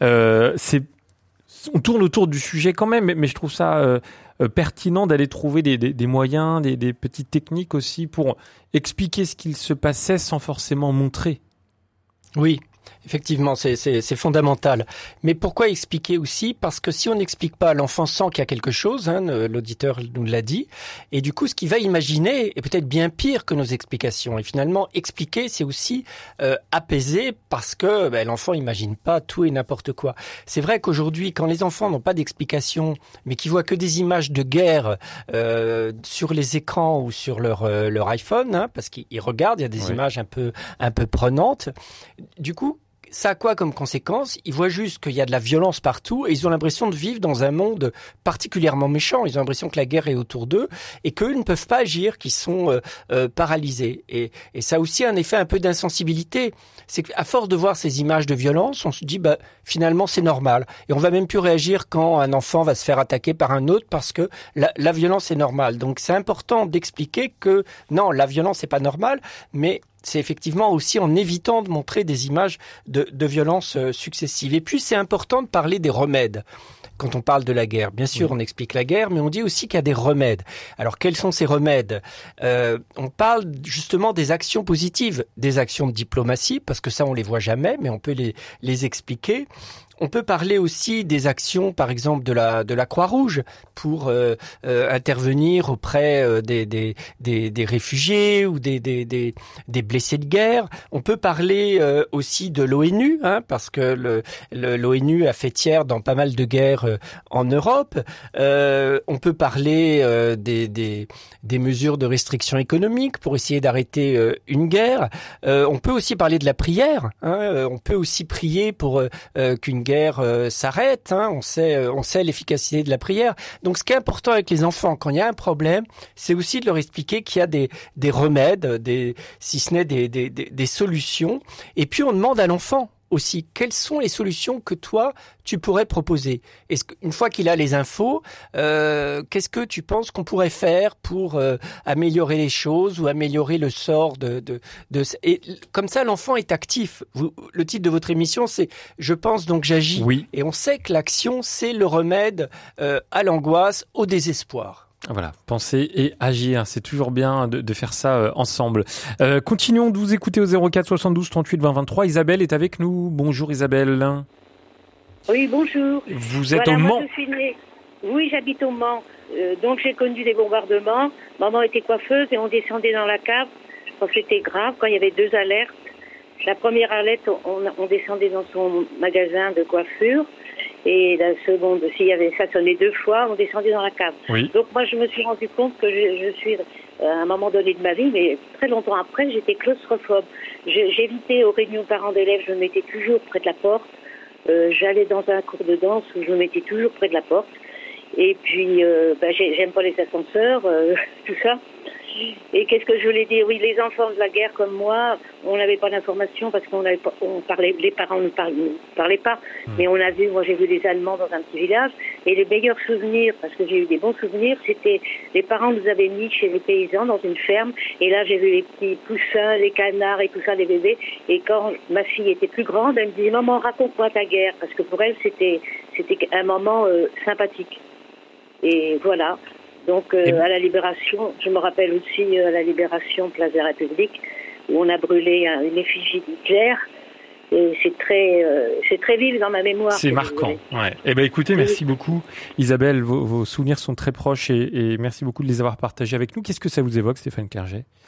On tourne autour du sujet quand même, mais je trouve ça pertinent d'aller trouver des moyens, des petites techniques aussi pour expliquer ce qu'il se passait sans forcément montrer. Oui. Effectivement, c'est fondamental. Mais pourquoi expliquer aussi? Parce que si on n'explique pas, l'enfant sent qu'il y a quelque chose, l'auditeur nous l'a dit, et du coup, ce qu'il va imaginer est peut-être bien pire que nos explications. Et finalement, expliquer, c'est aussi apaiser, parce que l'enfant imagine pas tout et n'importe quoi. C'est vrai qu'aujourd'hui, quand les enfants n'ont pas d'explication, mais qui voient que des images de guerre sur les écrans ou sur leur iPhone, parce qu'ils regardent, il y a des images un peu prenantes. Du coup, ça a quoi comme conséquence? Ils voient juste qu'il y a de la violence partout et ils ont l'impression de vivre dans un monde particulièrement méchant. Ils ont l'impression que la guerre est autour d'eux et qu'eux ne peuvent pas agir, qu'ils sont paralysés. Et ça a aussi un effet un peu d'insensibilité. C'est qu'à force de voir ces images de violence, on se dit finalement c'est normal. Et on va même plus réagir quand un enfant va se faire attaquer par un autre parce que la violence est normale. Donc c'est important d'expliquer que non, la violence c'est pas normal, mais c'est effectivement aussi en évitant de montrer des images de violences successives. Et puis, c'est important de parler des remèdes. Quand on parle de la guerre, bien sûr, on explique la guerre, mais on dit aussi qu'il y a des remèdes. Alors, quels sont ces remèdes? On parle justement des actions positives, des actions de diplomatie, parce que ça, on les voit jamais, mais on peut les expliquer. On peut parler aussi des actions, par exemple, de la Croix-Rouge pour intervenir auprès des réfugiés ou des blessés de guerre. On peut parler aussi de l'ONU, parce que l'ONU a fait tiers dans pas mal de guerres en Europe. On peut parler des mesures de restriction économique pour essayer d'arrêter une guerre. On peut aussi parler de la prière. On peut aussi prier pour qu'une guerre s'arrête. On sait l'efficacité de la prière. Donc, ce qui est important avec les enfants, quand il y a un problème, c'est aussi de leur expliquer qu'il y a des remèdes, si ce n'est des solutions. Et puis, on demande à l'enfant aussi, quelles sont les solutions que toi, tu pourrais proposer? Est-ce qu'une fois qu'il a les infos, qu'est-ce que tu penses qu'on pourrait faire pour améliorer les choses ou améliorer le sort et comme ça, l'enfant est actif. Le titre de votre émission, c'est « Je pense donc j'agis ». Oui. Et on sait que l'action, c'est le remède à l'angoisse, au désespoir. Voilà, penser et agir, c'est toujours bien de faire ça ensemble. Continuons de vous écouter au 04 72 38 20 23. Isabelle est avec nous. Bonjour Isabelle. Oui, bonjour. Vous êtes au Mans. Oui, j'habite au Mans. Donc j'ai connu des bombardements. Maman était coiffeuse et on descendait dans la cave quand c'était grave, quand il y avait 2 alertes. La première alerte, on descendait dans son magasin de coiffure. Et la seconde, s'il y avait ça sonné 2 fois, on descendait dans la cave. Oui. Donc moi, je me suis rendu compte que je suis, à un moment donné de ma vie, mais très longtemps après, j'étais claustrophobe. J'évitais aux réunions parents d'élèves, je me mettais toujours près de la porte. J'allais dans un cours de danse où je me mettais toujours près de la porte. Et puis, j'aime pas les ascenseurs, tout ça. Et qu'est-ce que je voulais dire? Oui, les enfants de la guerre comme moi, on n'avait pas d'informations parce les parents ne parlaient pas. Mais moi j'ai vu des Allemands dans un petit village. Et les meilleurs souvenirs, parce que j'ai eu des bons souvenirs, c'était les parents nous avaient mis chez les paysans dans une ferme. Et là j'ai vu les petits poussins, les canards et tout ça, les bébés. Et quand ma fille était plus grande, elle me disait « Maman, raconte-moi ta guerre ». Parce que pour elle, c'était un moment sympathique. Et voilà. Donc, à la Libération, je me rappelle aussi à la Libération, place de la République, où on a brûlé une effigie d'Hitler. Et c'est très vif dans ma mémoire. C'est marquant. Ouais. Eh ben, écoutez, merci beaucoup, Isabelle. Vos souvenirs sont très proches et merci beaucoup de les avoir partagés avec nous. Qu'est-ce que ça vous évoque, Stéphane Clerget?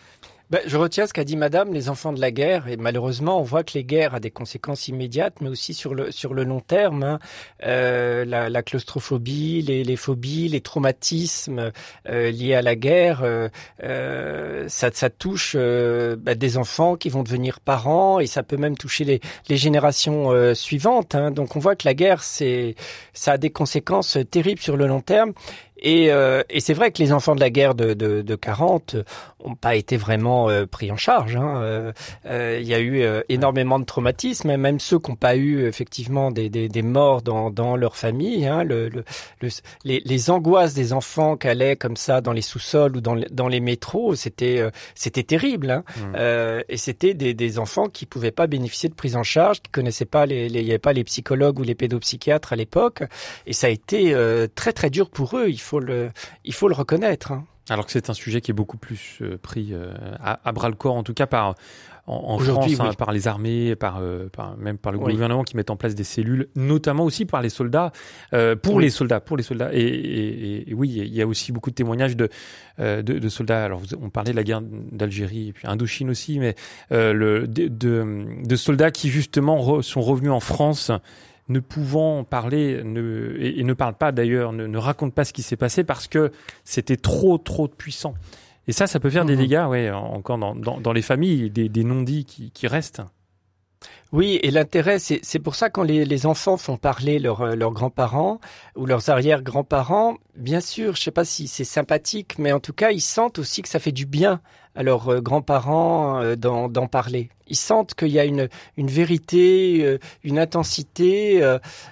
Je retiens ce qu'a dit Madame, les enfants de la guerre, et malheureusement, on voit que les guerres ont des conséquences immédiates, mais aussi sur le long terme. La claustrophobie, les phobies, les traumatismes liés à la guerre, ça touche des enfants qui vont devenir parents, et ça peut même toucher les générations suivantes. Donc on voit que la guerre, ça a des conséquences terribles sur le long terme. Et c'est vrai que les enfants de la guerre de 40 ont pas été vraiment pris en charge. Il y a eu énormément de traumatismes, même ceux qui n'ont pas eu effectivement des morts dans leur famille. Les angoisses des enfants qui allaient comme ça dans les sous-sols ou dans les métros, c'était terrible. Et c'était des enfants qui pouvaient pas bénéficier de prise en charge, qui connaissaient pas il y avait pas les psychologues ou les pédopsychiatres à l'époque. Et ça a été très très dur pour eux. Il faut le reconnaître. Alors que c'est un sujet qui est beaucoup plus pris à bras le corps, en tout cas en France, oui. Par les armées, même par le gouvernement qui met en place des cellules, notamment aussi par les soldats, pour les soldats. Et oui, il y a aussi beaucoup de témoignages de soldats. Alors, on parlait de la guerre d'Algérie et puis Indochine aussi, mais de soldats qui justement sont revenus en France, ne pouvant parler et ne parlent pas d'ailleurs, ne racontent pas ce qui s'est passé parce que c'était trop puissant. Et ça peut faire des dégâts, encore dans les familles, des non-dits qui restent. Oui, et l'intérêt, c'est pour ça quand les enfants font parler leurs grands-parents ou leurs arrière-grands-parents, bien sûr, je sais pas si c'est sympathique, mais en tout cas, ils sentent aussi que ça fait du bien à leurs grands-parents d'en parler. Ils sentent qu'il y a une vérité, une intensité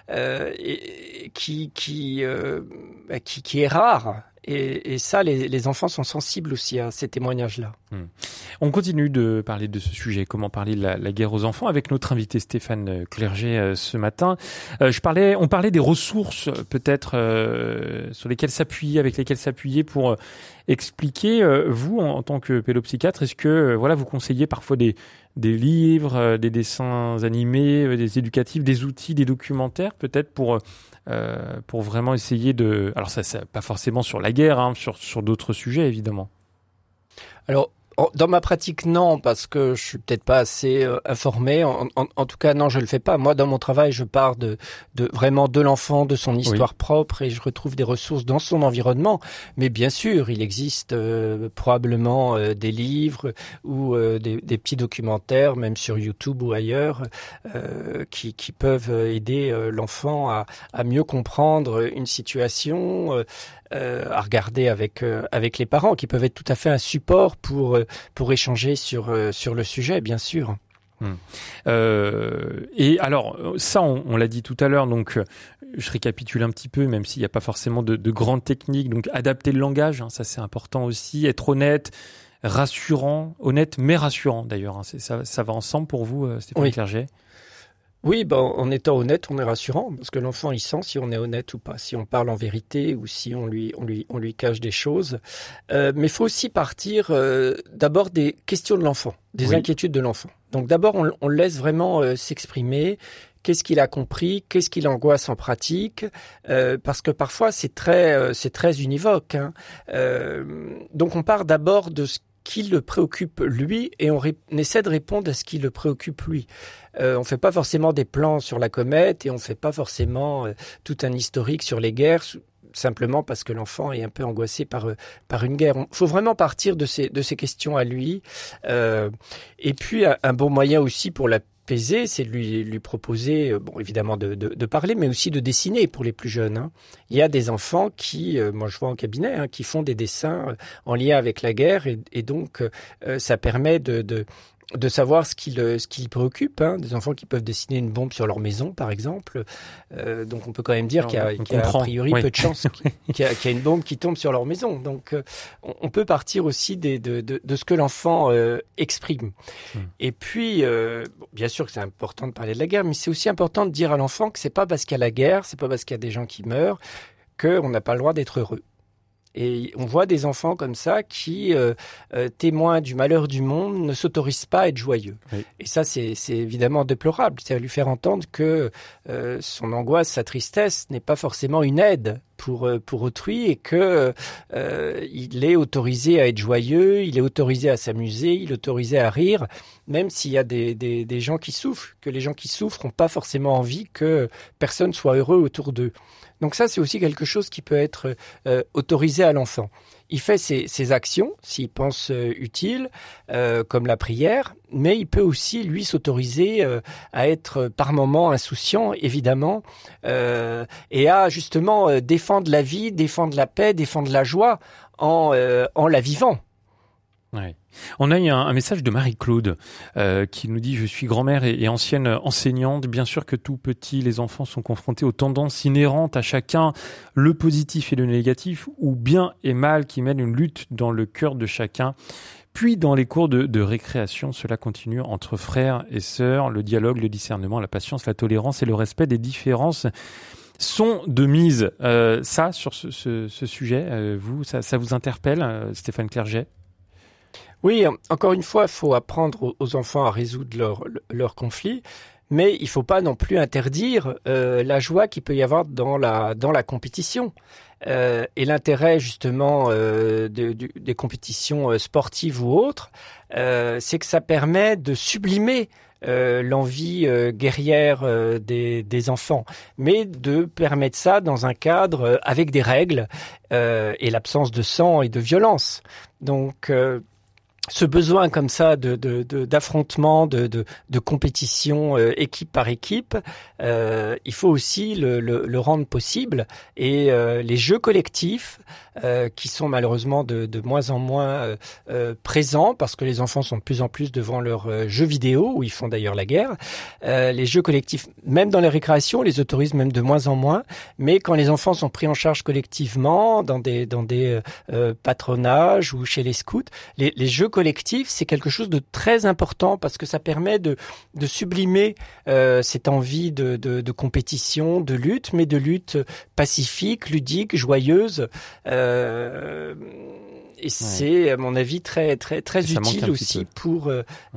qui est rare. Et ça, les enfants sont sensibles aussi à ces témoignages-là. On continue de parler de ce sujet, comment parler de la guerre aux enfants, avec notre invité Stéphane Clerget ce matin. On parlait des ressources peut-être sur lesquelles s'appuyer, avec lesquelles s'appuyer pour expliquer. Vous, en tant que pédopsychiatre, est-ce que vous conseillez parfois des livres, des dessins animés, des éducatifs, des outils, des documentaires peut-être pour vraiment essayer de... Alors ça pas forcément sur la guerre, sur d'autres sujets évidemment. Alors, dans ma pratique, non, parce que je suis peut-être pas assez informé. En tout cas, non, je le fais pas. Moi, dans mon travail, je pars vraiment de l'enfant, de son histoire propre, et je retrouve des ressources dans son environnement. Mais bien sûr, il existe probablement des livres ou des petits documentaires, même sur YouTube ou ailleurs, qui peuvent aider l'enfant à mieux comprendre une situation, à regarder avec les parents, qui peuvent être tout à fait un support pour échanger sur le sujet, bien sûr. Et alors, ça, on l'a dit tout à l'heure, donc je récapitule un petit peu, même s'il n'y a pas forcément de grandes techniques. Donc, adapter le langage, ça c'est important aussi. Être honnête, rassurant, honnête mais rassurant d'ailleurs. Ça va ensemble pour vous, Stéphane Clerget ? Oui, en étant honnête, on est rassurant, parce que l'enfant, il sent si on est honnête ou pas, si on parle en vérité ou si on lui cache des choses. Mais il faut aussi partir d'abord des questions de l'enfant, des inquiétudes de l'enfant. Donc d'abord, on le laisse vraiment s'exprimer. Qu'est-ce qu'il a compris? Qu'est-ce qu'il angoisse en pratique? Parce que parfois, c'est très univoque. Donc on part d'abord de ce qui le préoccupe lui et on essaie de répondre à ce qui le préoccupe lui. On fait pas forcément des plans sur la comète et on fait pas forcément tout un historique sur les guerres simplement parce que l'enfant est un peu angoissé par une guerre. Il faut vraiment partir de ces questions à lui. Et puis un bon moyen aussi pour l'apaiser, c'est de lui proposer, évidemment de parler, mais aussi de dessiner pour les plus jeunes. Il y a des enfants qui, moi je vois en cabinet, qui font des dessins en lien avec la guerre et donc ça permet de savoir ce qui le préoccupe. Des enfants qui peuvent dessiner une bombe sur leur maison, par exemple. Donc on peut quand même dire qu'il y a a priori peu de chances qu'il y a une bombe qui tombe sur leur maison. Donc on peut partir aussi de ce que l'enfant exprime. Et puis, bien sûr que c'est important de parler de la guerre, mais c'est aussi important de dire à l'enfant que c'est pas parce qu'il y a la guerre, c'est pas parce qu'il y a des gens qui meurent qu'on n'a pas le droit d'être heureux. Et on voit des enfants comme ça qui, témoins du malheur du monde, ne s'autorisent pas à être joyeux. Oui. Et ça, c'est évidemment déplorable. C'est à lui faire entendre que son angoisse, sa tristesse n'est pas forcément une aide pour autrui et que il est autorisé à être joyeux, il est autorisé à s'amuser, il est autorisé à rire, même s'il y a des gens qui souffrent, que les gens qui souffrent n'ont pas forcément envie que personne soit heureux autour d'eux. Donc ça, c'est aussi quelque chose qui peut être autorisé à l'enfant. Il fait ses actions, s'il pense utiles, comme la prière, mais il peut aussi, lui, s'autoriser à être par moments insouciant, évidemment, et à justement défendre la vie, défendre la paix, défendre la joie en la vivant. Ouais. On a un message de Marie-Claude qui nous dit « Je suis grand-mère et ancienne enseignante. Bien sûr que tout petit, les enfants sont confrontés aux tendances inhérentes à chacun, le positif et le négatif, ou bien et mal qui mènent une lutte dans le cœur de chacun. Puis dans les cours de récréation, cela continue entre frères et sœurs. Le dialogue, le discernement, la patience, la tolérance et le respect des différences sont de mise. » Ça, sur ce sujet, ça vous interpelle, Stéphane Clerget ? Oui, encore une fois, il faut apprendre aux enfants à résoudre leurs conflits, mais il ne faut pas non plus interdire la joie qu'il peut y avoir dans la compétition. Et l'intérêt justement des compétitions sportives ou autres, c'est que ça permet de sublimer l'envie guerrière des enfants, mais de permettre ça dans un cadre avec des règles et l'absence de sang et de violence. Donc ce besoin comme ça d'affrontement, de compétition équipe par équipe, il faut aussi le rendre possible. Et les jeux collectifs, qui sont malheureusement de moins en moins présents, parce que les enfants sont de plus en plus devant leurs jeux vidéo, où ils font d'ailleurs la guerre. Les jeux collectifs, même dans les récréations, les autorisent même de moins en moins. Mais quand les enfants sont pris en charge collectivement, dans des patronages ou chez les scouts, les jeux collectif, c'est quelque chose de très important parce que ça permet de sublimer cette envie de compétition, de lutte, mais de lutte pacifique, ludique, joyeuse. Et c'est, à mon avis, très, très, très utile aussi pour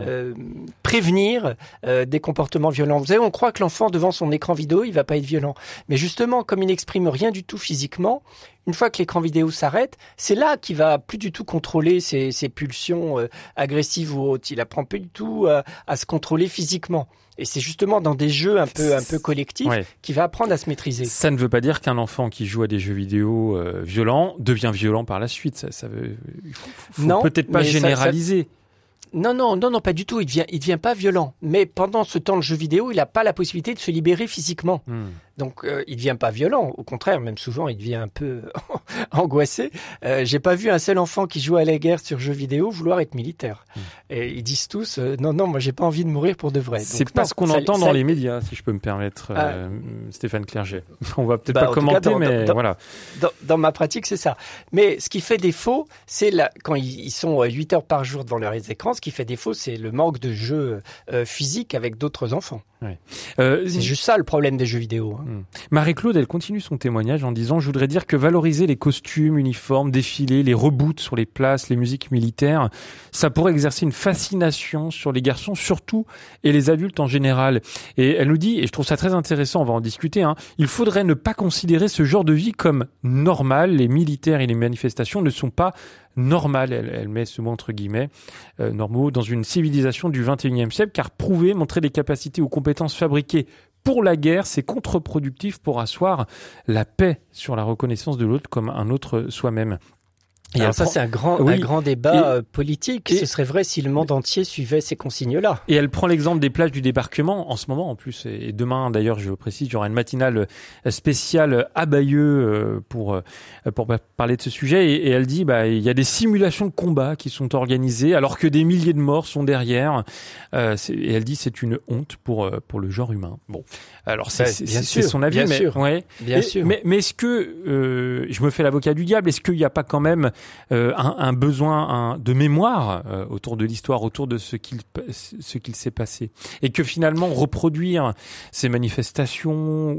prévenir des comportements violents. Vous savez, on croit que l'enfant, devant son écran vidéo, il va pas être violent. Mais justement, comme il n'exprime rien du tout physiquement, une fois que l'écran vidéo s'arrête, c'est là qu'il va plus du tout contrôler ses pulsions agressives ou autres. Il apprend plus du tout à se contrôler physiquement. Et c'est justement dans des jeux un peu collectifs qu'il va apprendre à se maîtriser. Ça ne veut pas dire qu'un enfant qui joue à des jeux vidéo violents devient violent par la suite. Ça veut, faut peut-être pas généraliser. Non, pas du tout. Il devient pas violent. Mais pendant ce temps de jeu vidéo, il n'a pas la possibilité de se libérer physiquement. Donc, il devient pas violent. Au contraire, même souvent, il devient un peu angoissé. J'ai pas vu un seul enfant qui joue à la guerre sur jeu vidéo vouloir être militaire. Et ils disent tous, non, moi, j'ai pas envie de mourir pour de vrai. C'est pas ce qu'on entend dans les médias, si je peux me permettre, Stéphane Clerget. On va peut-être pas commenter, mais voilà. Dans ma pratique, c'est ça. Mais ce qui fait défaut, c'est quand ils sont 8 heures par jour devant leurs écrans, ce qui fait défaut, c'est le manque de jeux physiques avec d'autres enfants. C'est juste ça le problème des jeux vidéo. Marie-Claude, elle continue son témoignage en disant « Je voudrais dire que valoriser les costumes, uniformes, défilés, les reboots sur les places, les musiques militaires, ça pourrait exercer une fascination sur les garçons surtout et les adultes en général. » Et elle nous dit, et je trouve ça très intéressant, on va en discuter, il faudrait ne pas considérer ce genre de vie comme normal. Les militaires et les manifestations ne sont pas normales, elle met ce mot entre guillemets, normaux, dans une civilisation du 21e siècle, car prouver, montrer des capacités ou compétences fabriquées pour la guerre, c'est contre-productif pour asseoir la paix sur la reconnaissance de l'autre comme un autre soi-même. Et alors ça, c'est un grand débat politique. Ce serait vrai si le monde entier suivait ces consignes-là. Et elle prend l'exemple des plages du débarquement, en ce moment en plus. Et demain, d'ailleurs, je précise, il y aura une matinale spéciale à Bayeux pour parler de ce sujet. Et elle dit, il y a des simulations de combat qui sont organisées alors que des milliers de morts sont derrière. Et elle dit, c'est une honte pour le genre humain. Bon, alors c'est son avis, bien sûr. Mais est-ce que je me fais l'avocat du diable? Est-ce qu'il n'y a pas quand même un besoin de mémoire autour de l'histoire, autour de ce qu'il s'est passé, et que finalement reproduire ces manifestations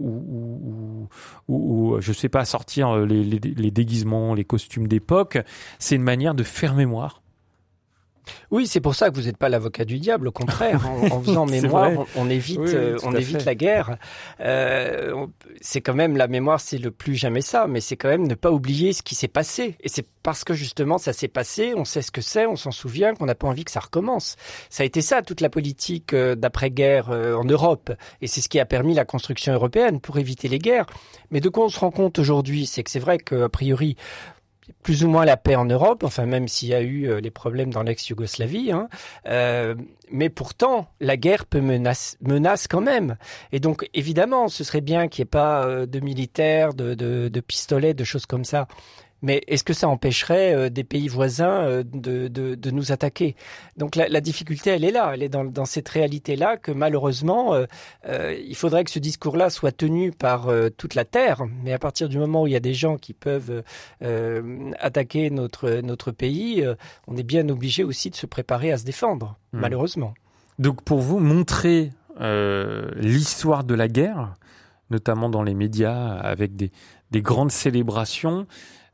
ou je sais pas, sortir les déguisements, les costumes d'époque, c'est une manière de faire mémoire? Oui, c'est pour ça que vous n'êtes pas l'avocat du diable. Au contraire, en faisant mémoire, on évite la guerre. C'est quand même la mémoire, c'est le plus jamais ça, mais c'est quand même ne pas oublier ce qui s'est passé. Et c'est parce que justement ça s'est passé, on sait ce que c'est, on s'en souvient, qu'on n'a pas envie que ça recommence. Ça a été ça toute la politique d'après-guerre en Europe, et c'est ce qui a permis la construction européenne pour éviter les guerres. Mais de quoi on se rend compte aujourd'hui, c'est que c'est vrai qu'a priori plus ou moins la paix en Europe, enfin même s'il y a eu les problèmes dans l'ex-Yougoslavie, mais pourtant la guerre peut menace quand même. Et donc évidemment, ce serait bien qu'il n'y ait pas de militaires, de pistolets, de choses comme ça. Mais est-ce que ça empêcherait des pays voisins de nous attaquer? Donc la difficulté, elle est là, elle est dans cette réalité-là que malheureusement, il faudrait que ce discours-là soit tenu par toute la Terre. Mais à partir du moment où il y a des gens qui peuvent attaquer notre pays, on est bien obligé aussi de se préparer à se défendre, malheureusement. Donc pour vous, montrer l'histoire de la guerre, notamment dans les médias, avec des grandes célébrations,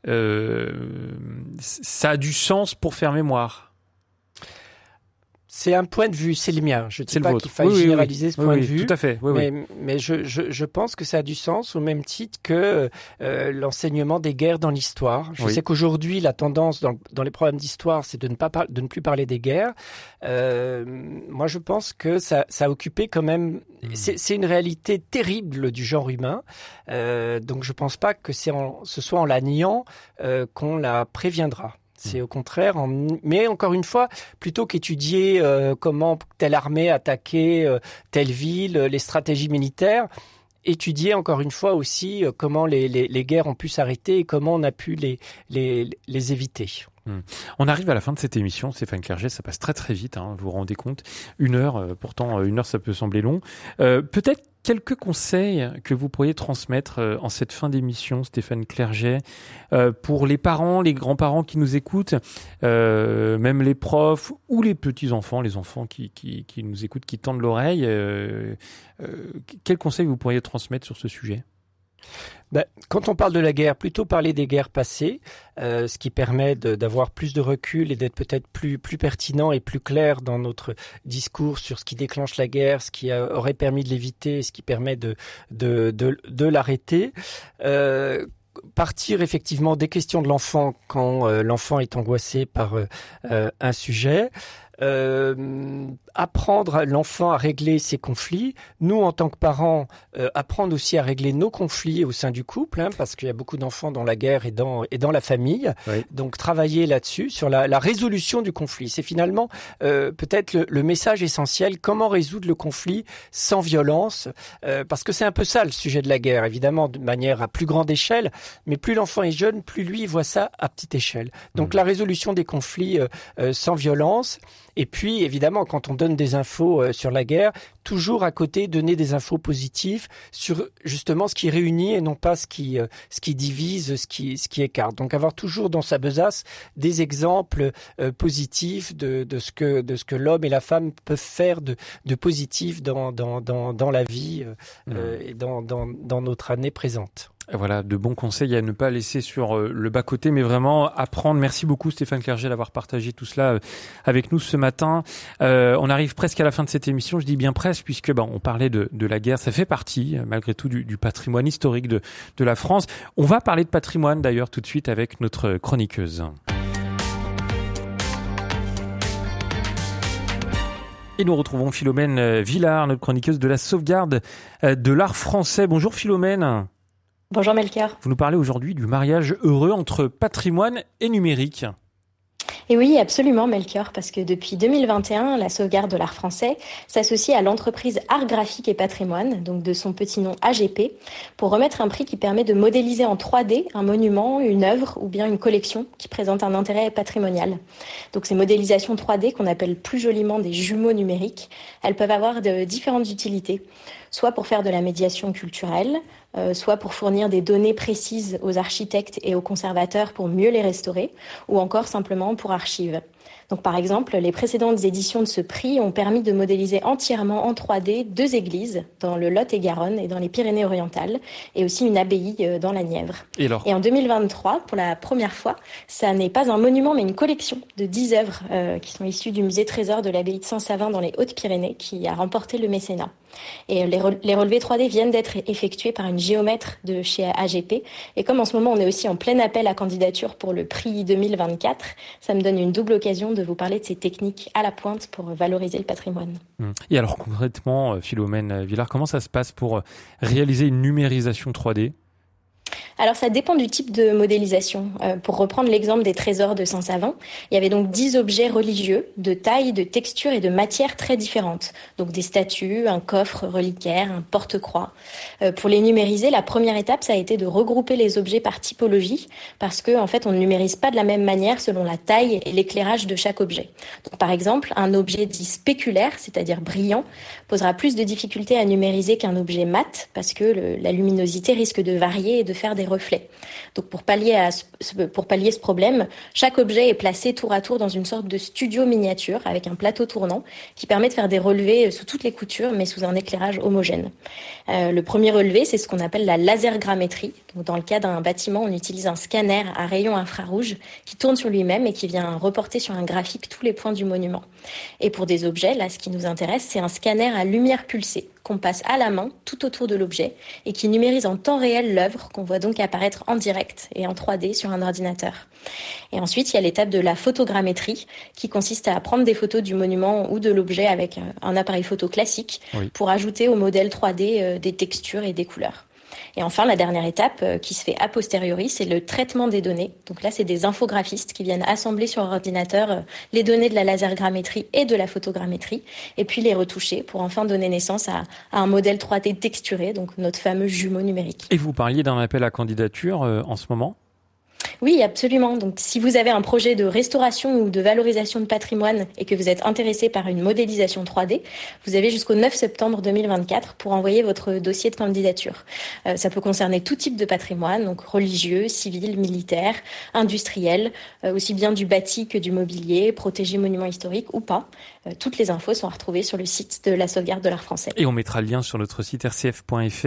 ça a du sens pour faire mémoire. C'est un point de vue, c'est le mien. Je ne dis pas qu'il faille généraliser ce point de vue. Tout à fait. Mais je pense que ça a du sens au même titre que l'enseignement des guerres dans l'histoire. Je sais qu'aujourd'hui, la tendance dans les programmes d'histoire, c'est de ne plus parler des guerres. Moi, je pense que ça a occupé quand même. C'est une réalité terrible du genre humain. Donc, je ne pense pas que ce soit en la niant qu'on la préviendra. C'est au contraire, mais encore une fois, plutôt qu'étudier comment telle armée attaquait telle ville, les stratégies militaires, étudier encore une fois aussi comment les guerres ont pu s'arrêter et comment on a pu les éviter. On arrive à la fin de cette émission, Stéphane Clerget, ça passe très très vite, vous vous rendez compte. 1 heure, pourtant 1 heure ça peut sembler long. Peut-être quelques conseils que vous pourriez transmettre en cette fin d'émission, Stéphane Clerget, pour les parents, les grands-parents qui nous écoutent, même les profs ou les petits-enfants, les enfants qui nous écoutent, qui tendent l'oreille. Quels conseils vous pourriez transmettre sur ce sujet ? Quand on parle de la guerre, plutôt parler des guerres passées, ce qui permet d'avoir plus de recul et d'être peut-être plus pertinent et plus clair dans notre discours sur ce qui déclenche la guerre, ce qui aurait permis de l'éviter, ce qui permet de l'arrêter. Partir effectivement des questions de l'enfant quand l'enfant est angoissé par un sujet. Apprendre l'enfant à régler ses conflits. Nous, en tant que parents, apprendre aussi à régler nos conflits au sein du couple, parce qu'il y a beaucoup d'enfants dans la guerre et dans la famille. Oui. Donc, travailler là-dessus, sur la résolution du conflit. C'est finalement peut-être le message essentiel, comment résoudre le conflit sans violence, parce que c'est un peu ça le sujet de la guerre, évidemment, de manière à plus grande échelle, mais plus l'enfant est jeune, plus lui voit ça à petite échelle. Donc, la résolution des conflits sans violence. Et puis, évidemment, quand on donne des infos sur la guerre, toujours à côté, donner des infos positives sur justement ce qui réunit et non pas ce qui divise, ce qui écarte. Donc, avoir toujours dans sa besace des exemples positifs de ce que l'homme et la femme peuvent faire de positif dans la vie et dans notre année présente. Voilà, de bons conseils à ne pas laisser sur le bas-côté, mais vraiment apprendre. Merci beaucoup Stéphane Clerget d'avoir partagé tout cela avec nous ce matin. On arrive presque à la fin de cette émission, je dis bien presque, puisque on parlait de la guerre. Ça fait partie, malgré tout, du patrimoine historique de la France. On va parler de patrimoine d'ailleurs tout de suite avec notre chroniqueuse. Et nous retrouvons Philomène Villard, notre chroniqueuse de la sauvegarde de l'art français. Bonjour Philomène. Bonjour Melchior. Vous nous parlez aujourd'hui du mariage heureux entre patrimoine et numérique. Et oui, absolument Melchior, parce que depuis 2021, la sauvegarde de l'art français s'associe à l'entreprise Art Graphique et Patrimoine, donc de son petit nom AGP, pour remettre un prix qui permet de modéliser en 3D un monument, une œuvre ou bien une collection qui présente un intérêt patrimonial. Donc ces modélisations 3D qu'on appelle plus joliment des jumeaux numériques, elles peuvent avoir de différentes utilités, soit pour faire de la médiation culturelle, soit pour fournir des données précises aux architectes et aux conservateurs pour mieux les restaurer, ou encore simplement pour archives. Donc, par exemple, les précédentes éditions de ce prix ont permis de modéliser entièrement en 3D 2 églises dans le Lot-et-Garonne et dans les Pyrénées-Orientales, et aussi une abbaye dans la Nièvre. Et en 2023, pour la première fois, ça n'est pas un monument, mais une collection de 10 œuvres qui sont issues du musée Trésor de l'abbaye de Saint-Savin dans les Hautes-Pyrénées, qui a remporté le mécénat. Et les relevés 3D viennent d'être effectués par une géomètre de chez AGP. Et comme en ce moment, on est aussi en plein appel à candidature pour le prix 2024, ça me donne une double occasion de vous parler de ces techniques à la pointe pour valoriser le patrimoine. Et alors concrètement, Philomène Villard, comment ça se passe pour réaliser une numérisation 3D ? Alors ça dépend du type de modélisation. Pour reprendre l'exemple des trésors de Saint-Savin, il y avait donc 10 objets religieux de taille, de texture et de matière très différentes. Donc des statues, un coffre reliquaire, un porte-croix. Pour les numériser, la première étape, ça a été de regrouper les objets par typologie, parce que en fait, on ne numérise pas de la même manière selon la taille et l'éclairage de chaque objet. Donc par exemple, un objet dit spéculaire, c'est-à-dire brillant, posera plus de difficultés à numériser qu'un objet mat, parce que la luminosité risque de varier et de faire des reflets. Donc pour pallier ce problème, chaque objet est placé tour à tour dans une sorte de studio miniature avec un plateau tournant qui permet de faire des relevés sous toutes les coutures mais sous un éclairage homogène. Le premier relevé, c'est ce qu'on appelle la lasergrammétrie. Donc dans le cas d'un bâtiment, on utilise un scanner à rayon infrarouge qui tourne sur lui-même et qui vient reporter sur un graphique tous les points du monument. Et pour des objets, là, ce qui nous intéresse, c'est un scanner à lumière pulsée qu'on passe à la main tout autour de l'objet et qui numérise en temps réel l'œuvre qu'on voit donc apparaître en direct et en 3D sur un ordinateur. Et ensuite, il y a l'étape de la photogrammétrie qui consiste à prendre des photos du monument ou de l'objet avec un appareil photo classique pour ajouter au modèle 3D des textures et des couleurs. Et enfin, la dernière étape qui se fait a posteriori, c'est le traitement des données. Donc là, c'est des infographistes qui viennent assembler sur ordinateur les données de la lasergrammétrie et de la photogrammétrie, et puis les retoucher pour enfin donner naissance à un modèle 3D texturé, donc notre fameux jumeau numérique. Et vous parliez d'un appel à candidature en ce moment ? Oui, absolument. Donc, si vous avez un projet de restauration ou de valorisation de patrimoine et que vous êtes intéressé par une modélisation 3D, vous avez jusqu'au 9 septembre 2024 pour envoyer votre dossier de candidature. Ça peut concerner tout type de patrimoine, donc religieux, civil, militaire, industriel, aussi bien du bâti que du mobilier, protégé monument historique ou pas. Toutes les infos sont à retrouver sur le site de la sauvegarde de l'art français. Et on mettra le lien sur notre site rcf.fr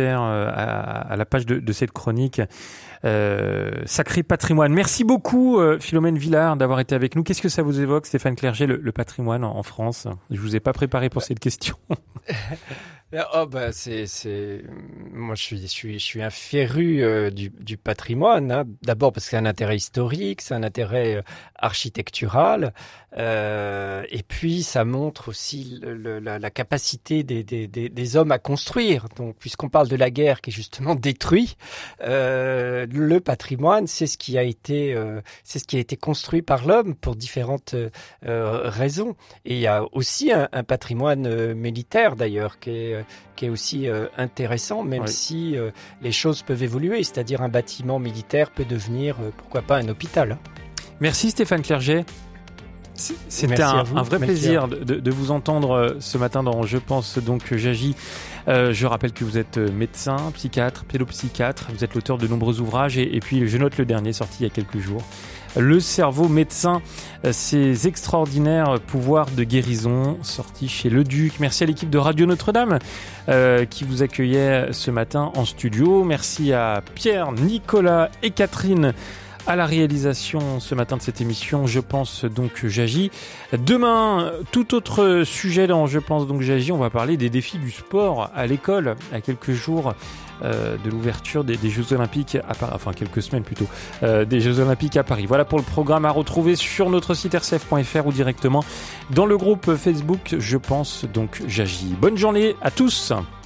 à la page de cette chronique. Sacré patrimoine. Merci beaucoup Philomène Villard d'avoir été avec nous. Qu'est-ce que ça vous évoque, Stéphane Clerget, le patrimoine en France ? Je vous ai pas préparé pour cette question. Moi je suis un féru du patrimoine, hein. D'abord parce que c'est un intérêt historique, c'est un intérêt architectural, et puis ça montre aussi la capacité des hommes à construire. Donc puisqu'on parle de la guerre qui est justement détruit, le patrimoine c'est ce qui a été construit par l'homme pour différentes raisons. Et il y a aussi un patrimoine militaire d'ailleurs qui est aussi intéressant, même si les choses peuvent évoluer, c'est-à-dire un bâtiment militaire peut devenir, pourquoi pas, un hôpital. Merci Stéphane Clerget. C'était un vrai plaisir de vous entendre ce matin dans Je pense donc j'agis. Je rappelle que vous êtes médecin, psychiatre, pédopsychiatre, vous êtes l'auteur de nombreux ouvrages et puis je note le dernier sorti il y a quelques jours. Le cerveau médecin, ses extraordinaires pouvoirs de guérison, sorti chez Le Duc. Merci à l'équipe de Radio Notre-Dame qui vous accueillait ce matin en studio. Merci à Pierre, Nicolas et Catherine à la réalisation ce matin de cette émission. Je pense donc j'agis. Demain, tout autre sujet dans Je pense donc j'agis. On va parler des défis du sport à l'école à quelques jours de l'ouverture des Jeux Olympiques à Paris, enfin quelques semaines plutôt, des Jeux Olympiques à Paris. Voilà pour le programme à retrouver sur notre site rcf.fr ou directement dans le groupe Facebook Je pense donc j'agis. Bonne journée à tous.